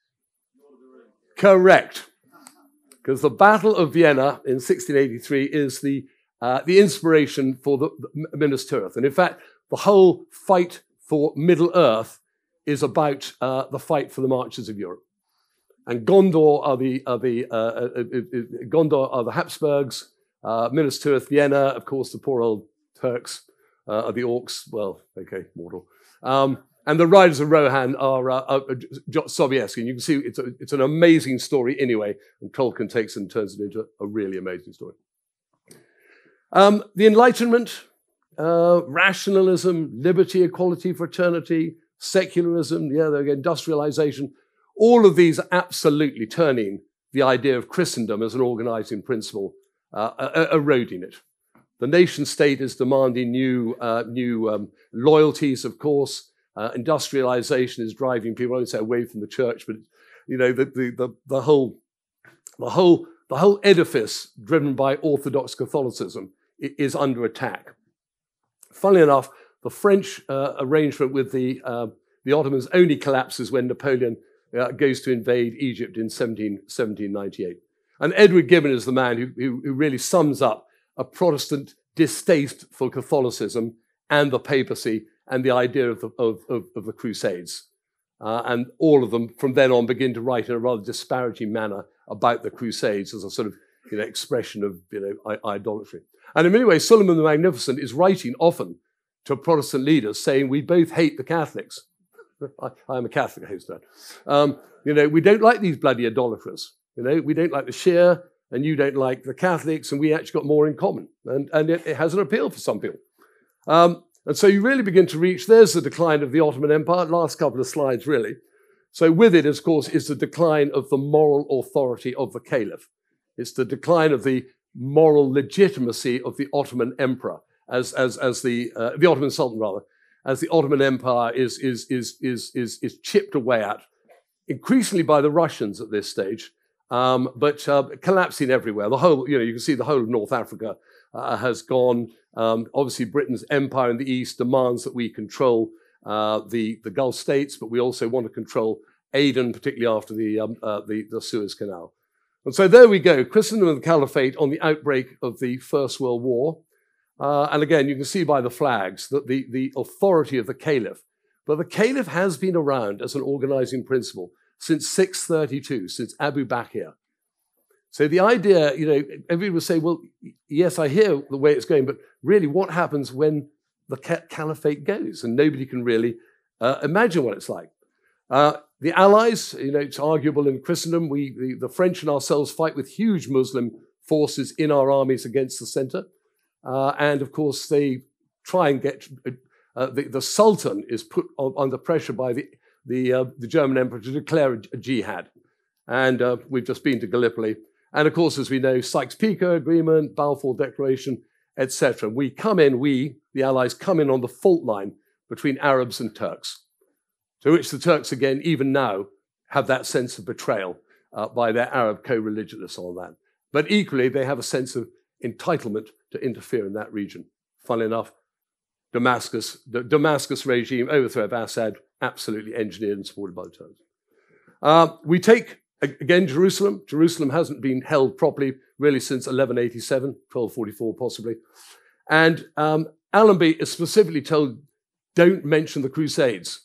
Correct. Because the Battle of Vienna in sixteen eighty-three is the, uh, the inspiration for the, the Minas Tirith. And in fact, the whole fight for Middle Earth is about uh, the fight for the marches of Europe. And Gondor are the, are the, uh, uh, uh, uh, Gondor are the Habsburgs, uh, Minas Tirith, Vienna, of course, the poor old Turks uh, are the Orcs, well, okay, mortal. Um, and the Riders of Rohan are uh, uh, Sobieski. And you can see it's, a, it's an amazing story anyway, and Tolkien takes it and turns it into a really amazing story. Um, the Enlightenment, uh, rationalism, liberty, equality, fraternity, secularism, yeah, industrialization, all of these are absolutely turning the idea of Christendom as an organizing principle, uh, uh, eroding it. The nation state is demanding new, uh, new um, loyalties, of course. Uh, industrialization is driving people, I won't say away from the church, but you know, the, the, the, the, whole, the, whole, the whole edifice driven by Orthodox Catholicism is under attack. Funnily enough, the French uh, arrangement with the, uh, the Ottomans only collapses when Napoleon Uh, goes to invade Egypt in seventeen ninety-eight. And Edward Gibbon is the man who, who, who really sums up a Protestant distaste for Catholicism and the papacy and the idea of the, of, of, of the Crusades. Uh, and all of them from then on begin to write in a rather disparaging manner about the Crusades as a sort of, you know, expression of, you know, idolatry. And in many ways, Suleiman the Magnificent is writing often to Protestant leaders saying, we both hate the Catholics. I, I'm a Catholic, I host that. Um, you know, we don't like these bloody idolaters. You know, we don't like the Shia, and you don't like the Catholics, and we actually got more in common. And, and it, it has an appeal for some people. Um, and so you really begin to reach, there's the decline of the Ottoman Empire, last couple of slides, really. So with it, of course, is the decline of the moral authority of the caliph. It's the decline of the moral legitimacy of the Ottoman Emperor, as, as, as the, uh, the Ottoman Sultan, rather, as the Ottoman Empire is, is, is, is, is, is chipped away at, increasingly by the Russians at this stage, um, but uh, collapsing everywhere. The whole, you know, you can see the whole of North Africa uh, has gone. Um, obviously, Britain's empire in the east demands that we control uh, the, the Gulf states, but we also want to control Aden, particularly after the, um, uh, the, the Suez Canal. And so there we go, Christendom and the Caliphate on the outbreak of the First World War. Uh, and again, you can see by the flags that the, the authority of the Caliph. But the Caliph has been around as an organizing principle since six thirty-two, since Abu Bakr. So the idea, you know, everybody will say, well, yes, I hear the way it's going, but really what happens when the Caliphate goes? And nobody can really uh, imagine what it's like. Uh, the Allies, you know, it's arguable in Christendom, we, the, the French and ourselves fight with huge Muslim forces in our armies against the center. Uh, and of course, they try and get, uh, the, the Sultan is put on, under pressure by the, the, uh, the German Emperor to declare a, a jihad. And uh, we've just been to Gallipoli. And of course, as we know, Sykes-Picot Agreement, Balfour Declaration, et cetera. We come in, we, the Allies, come in on the fault line between Arabs and Turks, to which the Turks, again, even now, have that sense of betrayal uh, by their Arab co-religionists on that. But equally, they have a sense of entitlement to interfere in that region. Funnily enough, Damascus, the Damascus regime, overthrow of Assad, absolutely engineered and supported by the Turks. Uh, we take, again, Jerusalem. Jerusalem hasn't been held properly really since eleven eighty-seven, twelve forty-four possibly. And um, Allenby is specifically told, don't mention the Crusades.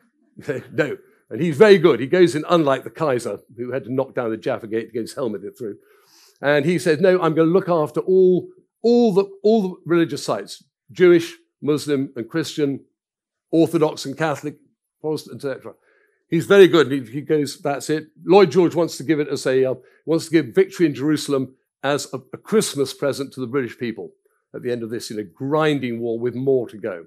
No, and he's very good. He goes in, unlike the Kaiser, who had to knock down the Jaffa Gate to get his helmet through. And he says, no, I'm going to look after all, all, the, all the religious sites, Jewish, Muslim and Christian, Orthodox and Catholic, Protestant, et cetera. He's very good. He, he goes, that's it. Lloyd George wants to give it as a, uh, wants to give victory in Jerusalem as a, a Christmas present to the British people at the end of this, you know, grinding war with more to go.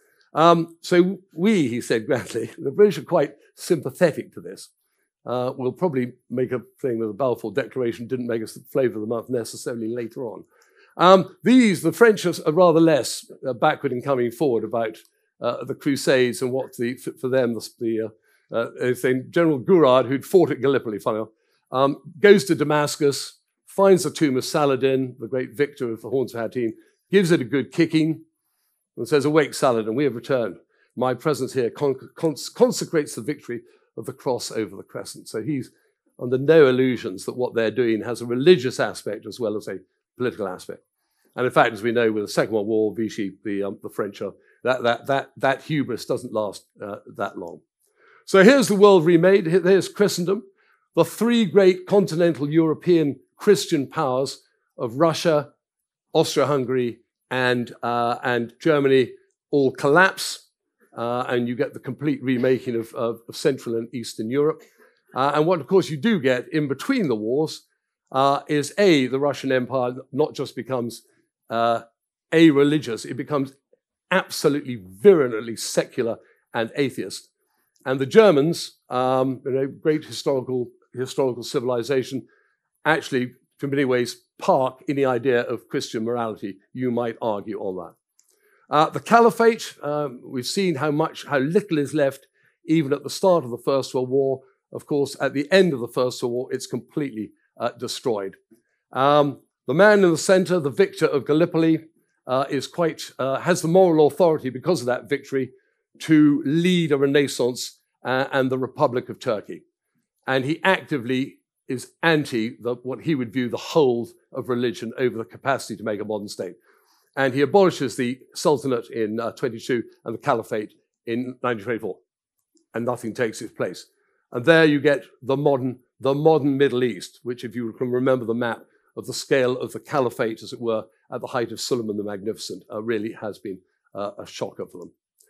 Um, so we, he said grandly, the British are quite sympathetic to this. Uh, we'll probably make a thing with the Balfour Declaration didn't make us the flavour of the month necessarily later on. Um, these, the French are rather less uh, backward in coming forward about uh, the Crusades and what the, for them, the, the uh, uh, thing. General Gourard, who'd fought at Gallipoli, funny enough, um, goes to Damascus, finds the tomb of Saladin, the great victor of the Horns of Hattin, gives it a good kicking, and says, awake, Saladin, we have returned. My presence here con cons consecrates the victory of the cross over the crescent. So he's under no illusions that what they're doing has a religious aspect as well as a political aspect. And in fact, as we know, with the Second World War, Vichy, the, um, the French, are, that, that, that, that hubris doesn't last uh, that long. So here's the world remade. Here's Christendom. The three great continental European Christian powers of Russia, Austria-Hungary, and, uh, and Germany all collapse, uh, and you get the complete remaking of, of, of Central and Eastern Europe. Uh, and what, of course, you do get in between the wars uh, is, A, the Russian Empire not just becomes uh, a-religious, it becomes absolutely virulently secular and atheist. And the Germans, um, you know, great historical, historical civilization, actually, in many ways, park in the idea of Christian morality, you might argue on that. Uh, the Caliphate, um, we've seen how much, how little is left even at the start of the First World War. Of course, at the end of the First World War, it's completely uh, destroyed. Um, the man in the center, the victor of Gallipoli, uh, is quite, uh, has the moral authority because of that victory to lead a renaissance uh, and the Republic of Turkey. And he actively is anti the, what he would view the hold of religion over the capacity to make a modern state. And he abolishes the Sultanate in uh, twenty-two and the Caliphate in nineteen twenty-four. And nothing takes its place. And there you get the modern, the modern Middle East, which, if you can remember the map of the scale of the Caliphate, as it were, at the height of Suleiman the Magnificent, uh, really has been uh, a shocker for them.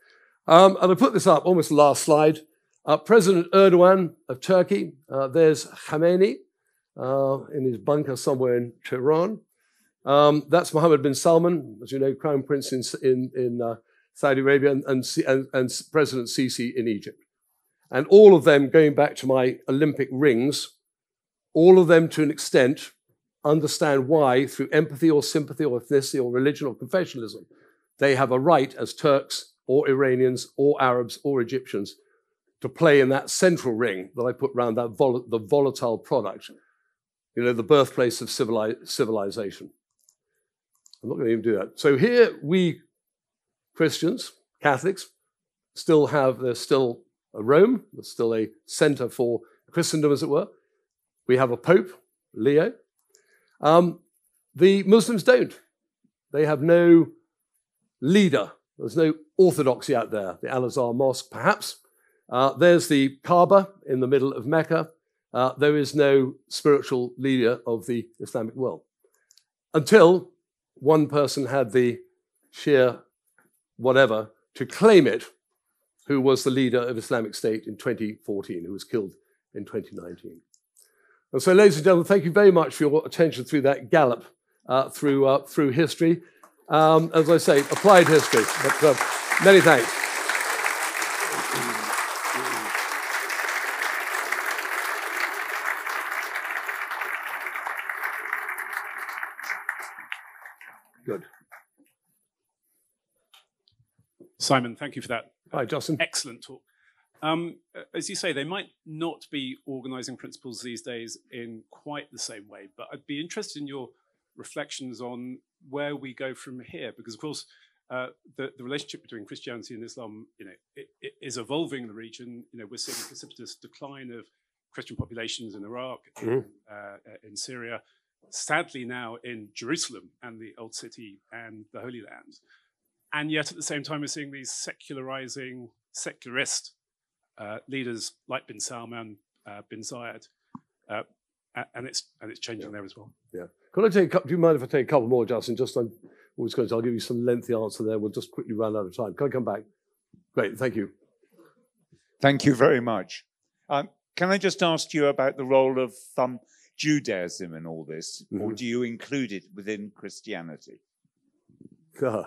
Um, and I put this up, almost the last slide. Uh, President Erdogan of Turkey, uh, there's Khamenei uh, in his bunker somewhere in Tehran. Um, that's Mohammed bin Salman, as you know, Crown Prince in, in, in uh, Saudi Arabia, and, and, and, and President Sisi in Egypt. And all of them, going back to my Olympic rings, all of them to an extent understand why, through empathy or sympathy or ethnicity or religion or confessionalism, they have a right as Turks or Iranians or Arabs or Egyptians to play in that central ring that I put around that vol the volatile product, you know, the birthplace of civili civilization. I'm not going to even do that. So here we Christians, Catholics, still have, there's still a Rome, there's still a center for Christendom, as it were. We have a Pope, Leo. Um, the Muslims don't. They have no leader. There's no orthodoxy out there. The Al-Azhar Mosque, perhaps. Uh, there's the Kaaba in the middle of Mecca. Uh, there is no spiritual leader of the Islamic world. Until one person had the sheer whatever to claim it, who was the leader of Islamic State in twenty fourteen, who was killed in twenty nineteen. And so, ladies and gentlemen, thank you very much for your attention through that gallop uh, through, uh, through history. Um, as I say, applied history. But, uh, many thanks. Good. Simon, thank you for that. Hi, Justin. Excellent talk. Um, as you say, they might not be organizing principles these days in quite the same way, but I'd be interested in your reflections on where we go from here, because of course, uh, the, the relationship between Christianity and Islam, you know, it, it is evolving in the region. You know, we're seeing a precipitous decline of Christian populations in Iraq, mm-hmm. in, uh, in Syria, sadly now in Jerusalem and the Old City and the Holy Land. And yet at the same time, we're seeing these secularizing, secularist uh, leaders like bin Salman, uh, bin Zayed, uh, and it's and it's changing yeah. there as well. Yeah. Could I take? Do you mind if I take a couple more, Justin? Just I'm always going to. I'll give you some lengthy answer there. We'll just quickly run out of time. Can I come back? Great. Thank you. Thank you very much. Um, can I just ask you about the role of um, Judaism in all this, mm-hmm. or do you include it within Christianity? Uh.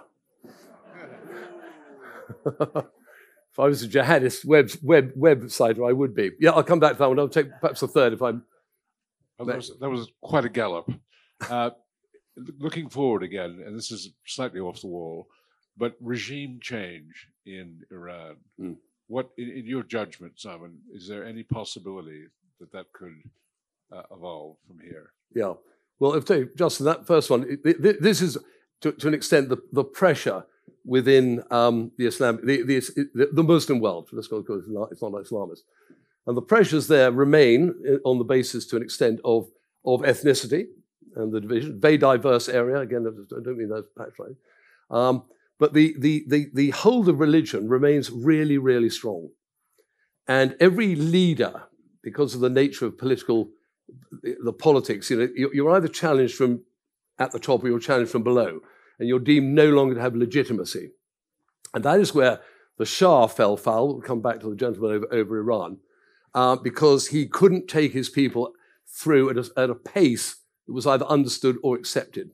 If I was a jihadist web web websiter, I would be. Yeah, I'll come back to that one. I'll take perhaps a third if I'm. Well, that, was, that was quite a gallop. Uh, looking forward again, and this is slightly off the wall, but regime change in Iran. Mm. What, in, in your judgment, Simon, is there any possibility that that could uh, evolve from here? Yeah. Well, if you, Justin, that first one, it, it, this is to, to an extent the, the pressure within um, the Islamic, the, the, the Muslim world. Let's go because it's not like Islamists. And the pressures there remain on the basis, to an extent, of, of ethnicity and the division. Very diverse area. Again, I don't mean that's patronizing. Um, but the, the, the, the hold of religion remains really, really strong. And every leader, because of the nature of political, the politics, you know, you're either challenged from at the top or you're challenged from below. And you're deemed no longer to have legitimacy. And that is where the Shah fell foul. We'll come back to the gentleman over, over Iran. Uh, because he couldn't take his people through at a, at a pace that was either understood or accepted.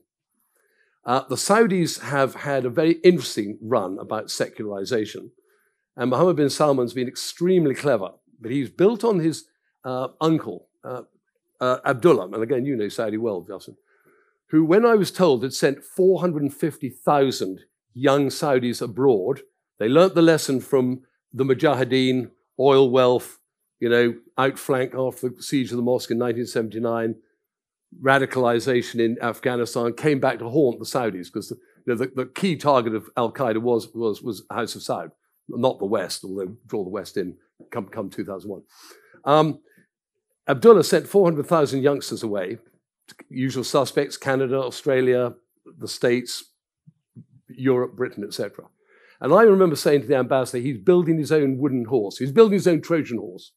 Uh, the Saudis have had a very interesting run about secularization. And Mohammed bin Salman's been extremely clever. But he's built on his uh, uncle, uh, uh, Abdullah, and again, you know Saudi well, Justin, who, when I was told, had sent four hundred fifty thousand young Saudis abroad. They learnt the lesson from the Mujahideen, oil wealth, you know, outflanked after the siege of the mosque in nineteen seventy-nine, radicalization in Afghanistan, came back to haunt the Saudis because the, you know, the, the key target of Al-Qaeda was, was, was House of Saud, not the West, although draw the West in come, come two thousand one. Um, Abdullah sent four hundred thousand youngsters away, usual suspects, Canada, Australia, the States, Europe, Britain, et cetera. And I remember saying to the ambassador, he's building his own wooden horse. He's building his own Trojan horse.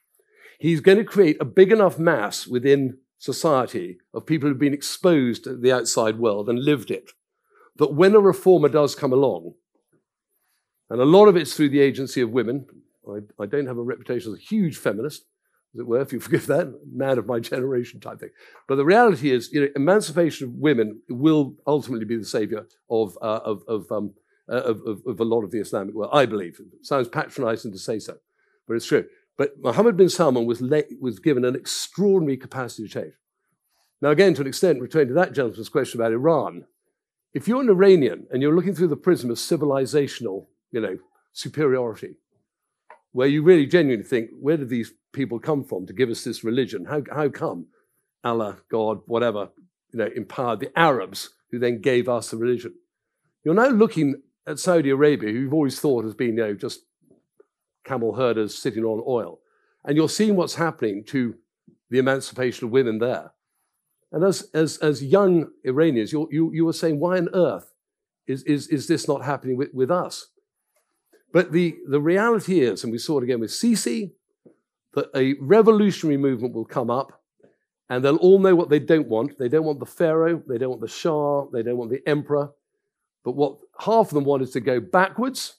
He's going to create a big enough mass within society of people who've been exposed to the outside world and lived it, that when a reformer does come along, and a lot of it's through the agency of women, I, I don't have a reputation as a huge feminist, as it were, if you forgive that, man of my generation type thing. But the reality is, you know, emancipation of women will ultimately be the savior of, uh, of, of, um, uh, of, of, of a lot of the Islamic world, I believe. It sounds patronizing to say so, but it's true. But Mohammed bin Salman was, was given an extraordinary capacity to change. Now, again, to an extent, returning to that gentleman's question about Iran, if you're an Iranian and you're looking through the prism of civilizational, you know, superiority, where you really genuinely think, where did these people come from to give us this religion? How, how come Allah, God, whatever, you know, empowered the Arabs who then gave us the religion? You're now looking at Saudi Arabia, who you've always thought has been, you know, just camel herders sitting on oil. And you're seeing what's happening to the emancipation of women there. And as, as, as young Iranians, you, you, you were saying, why on earth is, is, is this not happening with, with us? But the, the reality is, and we saw it again with Sisi, that a revolutionary movement will come up, and they'll all know what they don't want. They don't want the pharaoh, they don't want the shah, they don't want the emperor. But what half of them want is to go backwards,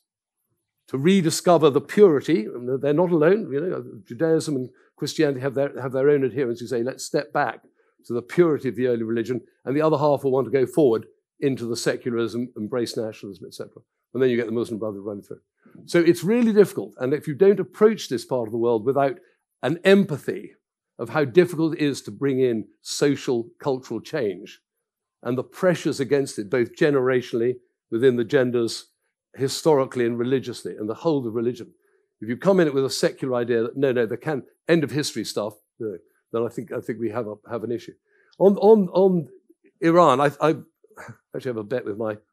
to rediscover the purity. And they're not alone. You know, Judaism and Christianity have their, have their own adherents who say, let's step back to the purity of the early religion. And the other half will want to go forward into the secularism, embrace nationalism, et cetera. And then you get the Muslim Brotherhood running through. So it's really difficult. And if you don't approach this part of the world without an empathy of how difficult it is to bring in social, cultural change and the pressures against it, both generationally, within the genders, historically and religiously, and the whole of religion. If you come in it with a secular idea that, no, no, there can, end of history stuff, no, then I think I think we have a, have an issue. On, on, on Iran, I, I actually have a bet with my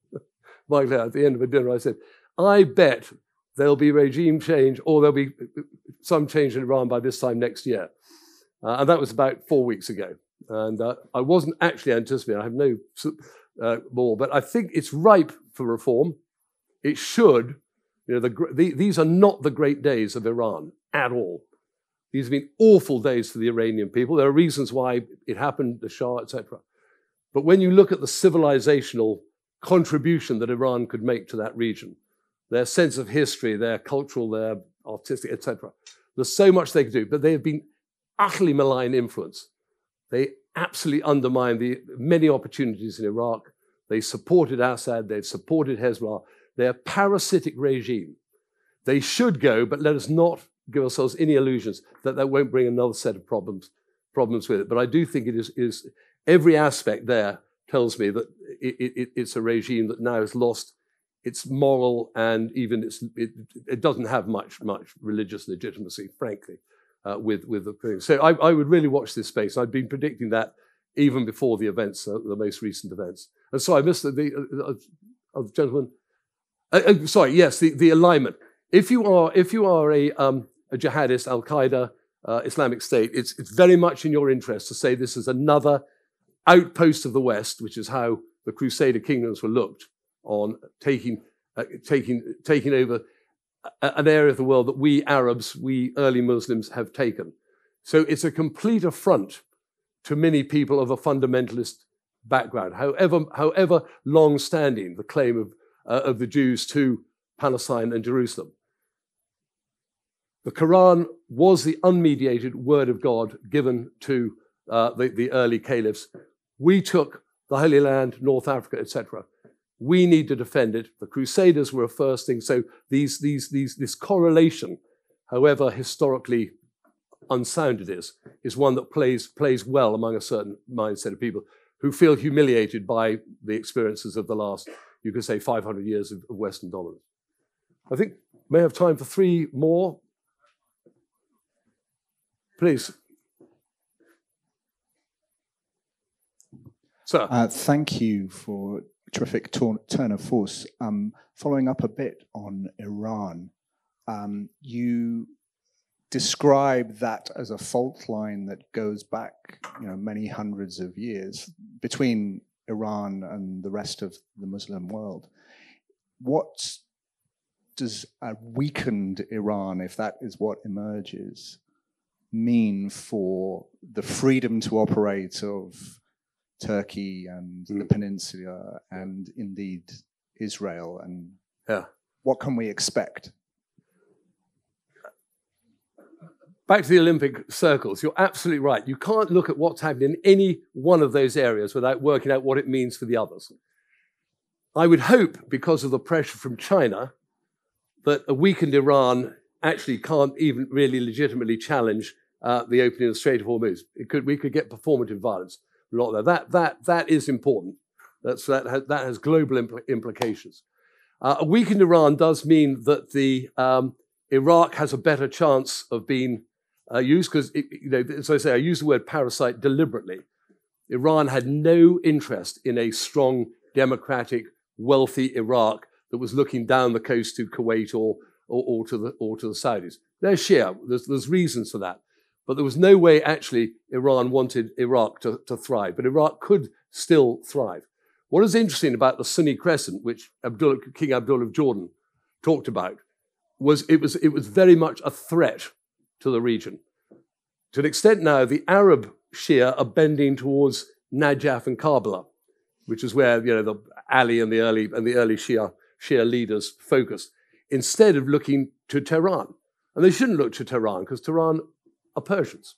Michael at the end of a dinner. I said, I bet there'll be regime change or there'll be some change in Iran by this time next year. Uh, and that was about four weeks ago. And uh, I wasn't actually anticipating, I have no uh, more, but I think it's ripe for reform. It should. You know, the, the, these are not the great days of Iran at all. These have been awful days for the Iranian people. There are reasons why it happened, the Shah, et cetera. But when you look at the civilizational contribution that Iran could make to that region, their sense of history, their cultural, their artistic, et cetera, there's so much they could do, but they have been utterly malign influence. They absolutely undermined the many opportunities in Iraq. They supported Assad, they've supported Hezbollah. They're a parasitic regime. They should go, but let us not give ourselves any illusions that that won't bring another set of problems, problems with it. But I do think it is, is every aspect there tells me that it, it, it's a regime that now has lost its moral and even its, it, it doesn't have much, much religious legitimacy, frankly, uh, with, with the thing. So I, I would really watch this space. I'd been predicting that even before the events, uh, the most recent events. And so I missed the, the uh, uh, gentleman. Uh, uh, sorry, yes, the, the alignment. If you are, if you are a, um, a jihadist, Al-Qaeda, uh, Islamic State, it's, it's very much in your interest to say this is another outpost of the West, which is how the Crusader kingdoms were looked on, taking, uh, taking, taking over a, an area of the world that we Arabs, we early Muslims have taken. So it's a complete affront to many people of a fundamentalist background, however, however long-standing the claim of Uh, of the Jews to Palestine and Jerusalem. The Quran was the unmediated word of God given to uh, the, the early caliphs. We took the Holy Land, North Africa, et cetera. We need to defend it. The Crusaders were a first thing. So these, these, these, this correlation, however historically unsound it is, is one that plays, plays well among a certain mindset of people who feel humiliated by the experiences of the last, you could say, five hundred years of, of Western dominance. I think may have time for three more. Please. Sir. Uh, thank you for a terrific turn of force. Um, following up a bit on Iran, um, you describe that as a fault line that goes back, you know, many hundreds of years between Iran and the rest of the Muslim world. What does a weakened Iran, if that is what emerges, mean for the freedom to operate of Turkey and mm. the peninsula and indeed Israel? And yeah. what can we expect? Back to the Olympic circles, you're absolutely right. You can't look at what's happened in any one of those areas without working out what it means for the others. I would hope, because of the pressure from China, that a weakened Iran actually can't even really legitimately challenge uh, the opening of the Strait of Hormuz. It could, we could get performative violence. Not there. That, that, that is important. That's, that, has, that has global impl- implications. Uh, a weakened Iran does mean that the um, Iraq has a better chance of being uh, used because, you know, as I say, I use the word parasite deliberately. Iran had no interest in a strong, democratic, wealthy Iraq that was looking down the coast to Kuwait or, or, or, to, the, or to the Saudis. They're Shia. There's, there's reasons for that. But there was no way, actually, Iran wanted Iraq to, to thrive. But Iraq could still thrive. What is interesting about the Sunni Crescent, which Abdullah, King Abdullah of Jordan talked about, was it, was it was very much a threat to the region. To an extent now, the Arab Shia are bending towards Najaf and Karbala, which is where, you know, the Ali and the early and the early Shia Shia leaders focused, instead of looking to Tehran. And they shouldn't look to Tehran because Tehran are Persians,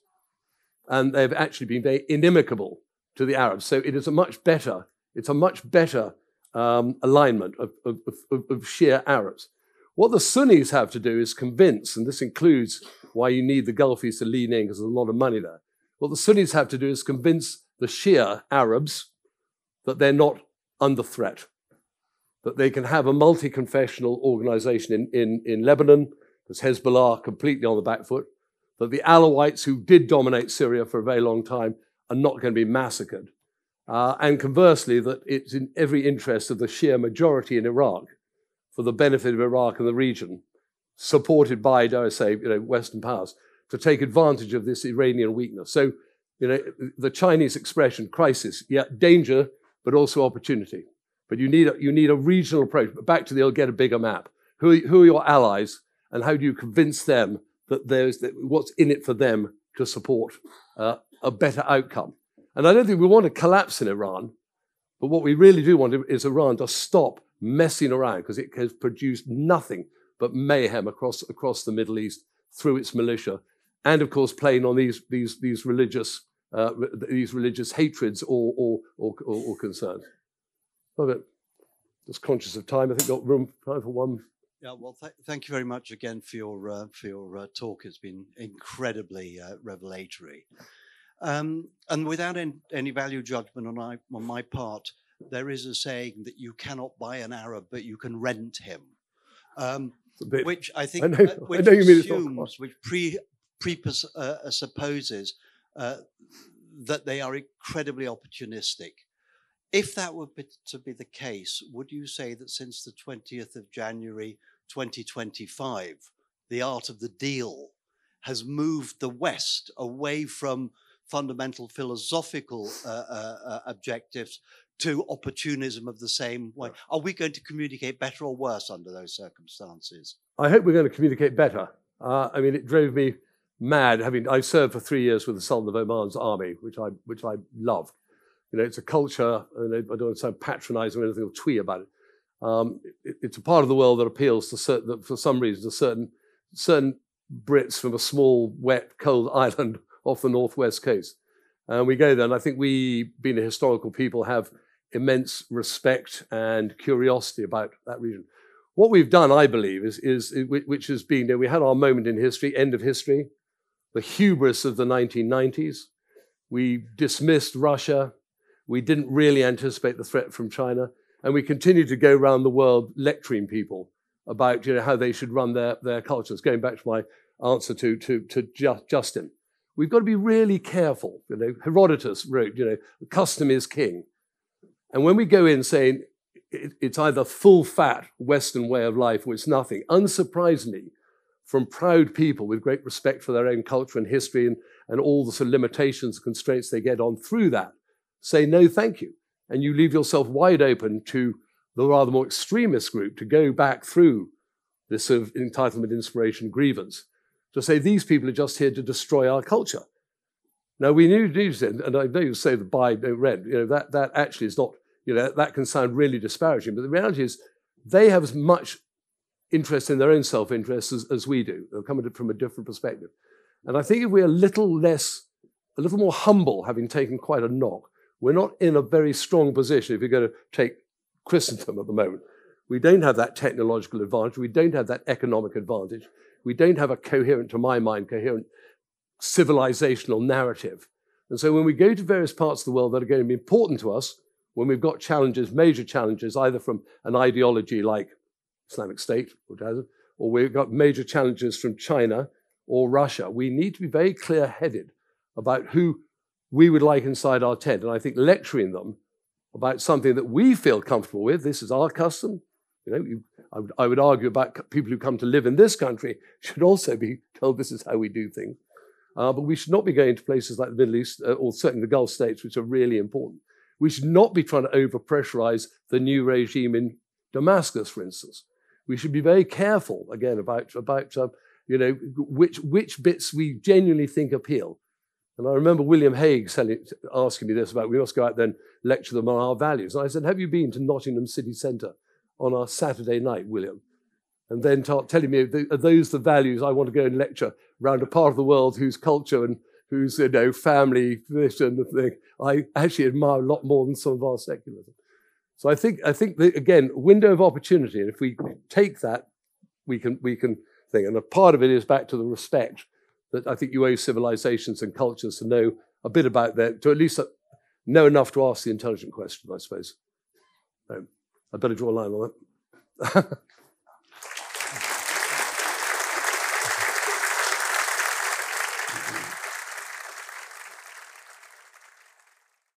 and they've actually been very inimical to the Arabs. So it is a much better, it's a much better um, alignment of, of, of, of Shia Arabs. What the Sunnis have to do is convince, and this includes why you need the Gulfis to lean in because there's a lot of money there. What the Sunnis have to do is convince the Shia Arabs that they're not under threat, that they can have a multi-confessional organization in, in, in Lebanon, because Hezbollah are completely on the back foot, that the Alawites, who did dominate Syria for a very long time, are not going to be massacred. Uh, and conversely, that it's in every interest of the Shia majority in Iraq, for the benefit of Iraq and the region, supported by, dare I say, you know, Western powers, to take advantage of this Iranian weakness. So, you know, the Chinese expression, crisis, yeah, danger, but also opportunity. But you need a, you need a regional approach. But back to the, get a bigger map. Who, who are your allies, and how do you convince them that there's that what's in it for them to support uh, a better outcome? And I don't think we want to collapse in Iran, but what we really do want is Iran to stop messing around, because it has produced nothing but mayhem across across the Middle East through its militia, and of course playing on these these these religious uh, these religious hatreds or or or, or, or concerns. Love it. Just conscious of time. I think got room time for one. Yeah, well, th- thank you very much again for your uh, for your uh, talk. It's been incredibly uh, revelatory. Um, and without any, any value judgment on, I, on my part, there is a saying that you cannot buy an Arab, but you can rent him, um, bit, which I think I know, uh, which I know you mean assumes, which pre presupposes uh, uh, that they are incredibly opportunistic. If that were to be the case, would you say that since the twentieth of January twenty twenty-five, the art of the deal has moved the West away from fundamental philosophical uh, uh, uh, objectives to opportunism of the same way? Are we going to communicate better or worse under those circumstances? I hope we're going to communicate better. Uh, I mean, it drove me mad. Having I served for three years with the Sultan of Oman's army, which I which I loved. You know, it's a culture, and I don't want to sound patronizing or anything or twee about it. Um, it. It's a part of the world that appeals to certain, that for some reason, to certain, certain Brits from a small, wet, cold island off the northwest coast. And we go there, and I think we, being a historical people, have immense respect and curiosity about that region. What we've done, I believe, is, is which has been, you know, we had our moment in history, end of history, the hubris of the nineteen nineties. We dismissed Russia. We didn't really anticipate the threat from China, and we continue to go around the world lecturing people about, you know, how they should run their, their cultures. Going back to my answer to, to, to Justin, we've got to be really careful. You know, Herodotus wrote, you know, custom is king. And when we go in saying it, it's either full fat Western way of life or it's nothing, unsurprisingly, from proud people with great respect for their own culture and history and, and all the sort of limitations and constraints they get on through that, say no thank you. And you leave yourself wide open to the rather more extremist group to go back through this sort of entitlement, inspiration, grievance, to say these people are just here to destroy our culture. Now, we knew, and I know you say the buy, don't rent, you know, that, that actually is not, you know, that can sound really disparaging, but the reality is they have as much interest in their own self-interest as, as we do. They'll come at it from a different perspective. And I think if we're a little less, a little more humble, having taken quite a knock, we're not in a very strong position if you're going to take Christendom at the moment. We don't have that technological advantage. We don't have that economic advantage. We don't have a coherent, to my mind, coherent civilizational narrative. And so when we go to various parts of the world that are going to be important to us, when we've got challenges, major challenges, either from an ideology like Islamic State or, or we've got major challenges from China or Russia, we need to be very clear-headed about who we would like inside our tent. And I think lecturing them about something that we feel comfortable with, this is our custom. You know, you, I, would, I would argue about people who come to live in this country should also be told this is how we do things. Uh, but we should not be going to places like the Middle East, uh, or certainly the Gulf states, which are really important. We should not be trying to over-pressurize the new regime in Damascus, for instance. We should be very careful, again, about, about uh, you know, which, which bits we genuinely think appeal. And I remember William Hague telling, asking me this about, we must go out there and lecture them on our values. And I said, have you been to Nottingham City Centre on our Saturday night, William? And then t- telling me, are those the values I want to go and lecture around a part of the world whose culture and whose, you know, family, this and the thing, I actually admire a lot more than some of our secularism. So I think, I think that, again, window of opportunity, and if we take that, we can, we can think. And a part of it is back to the respect that I think you owe civilizations and cultures to know a bit about that, to at least know enough to ask the intelligent question, I suppose. Um, I'd better draw a line on that.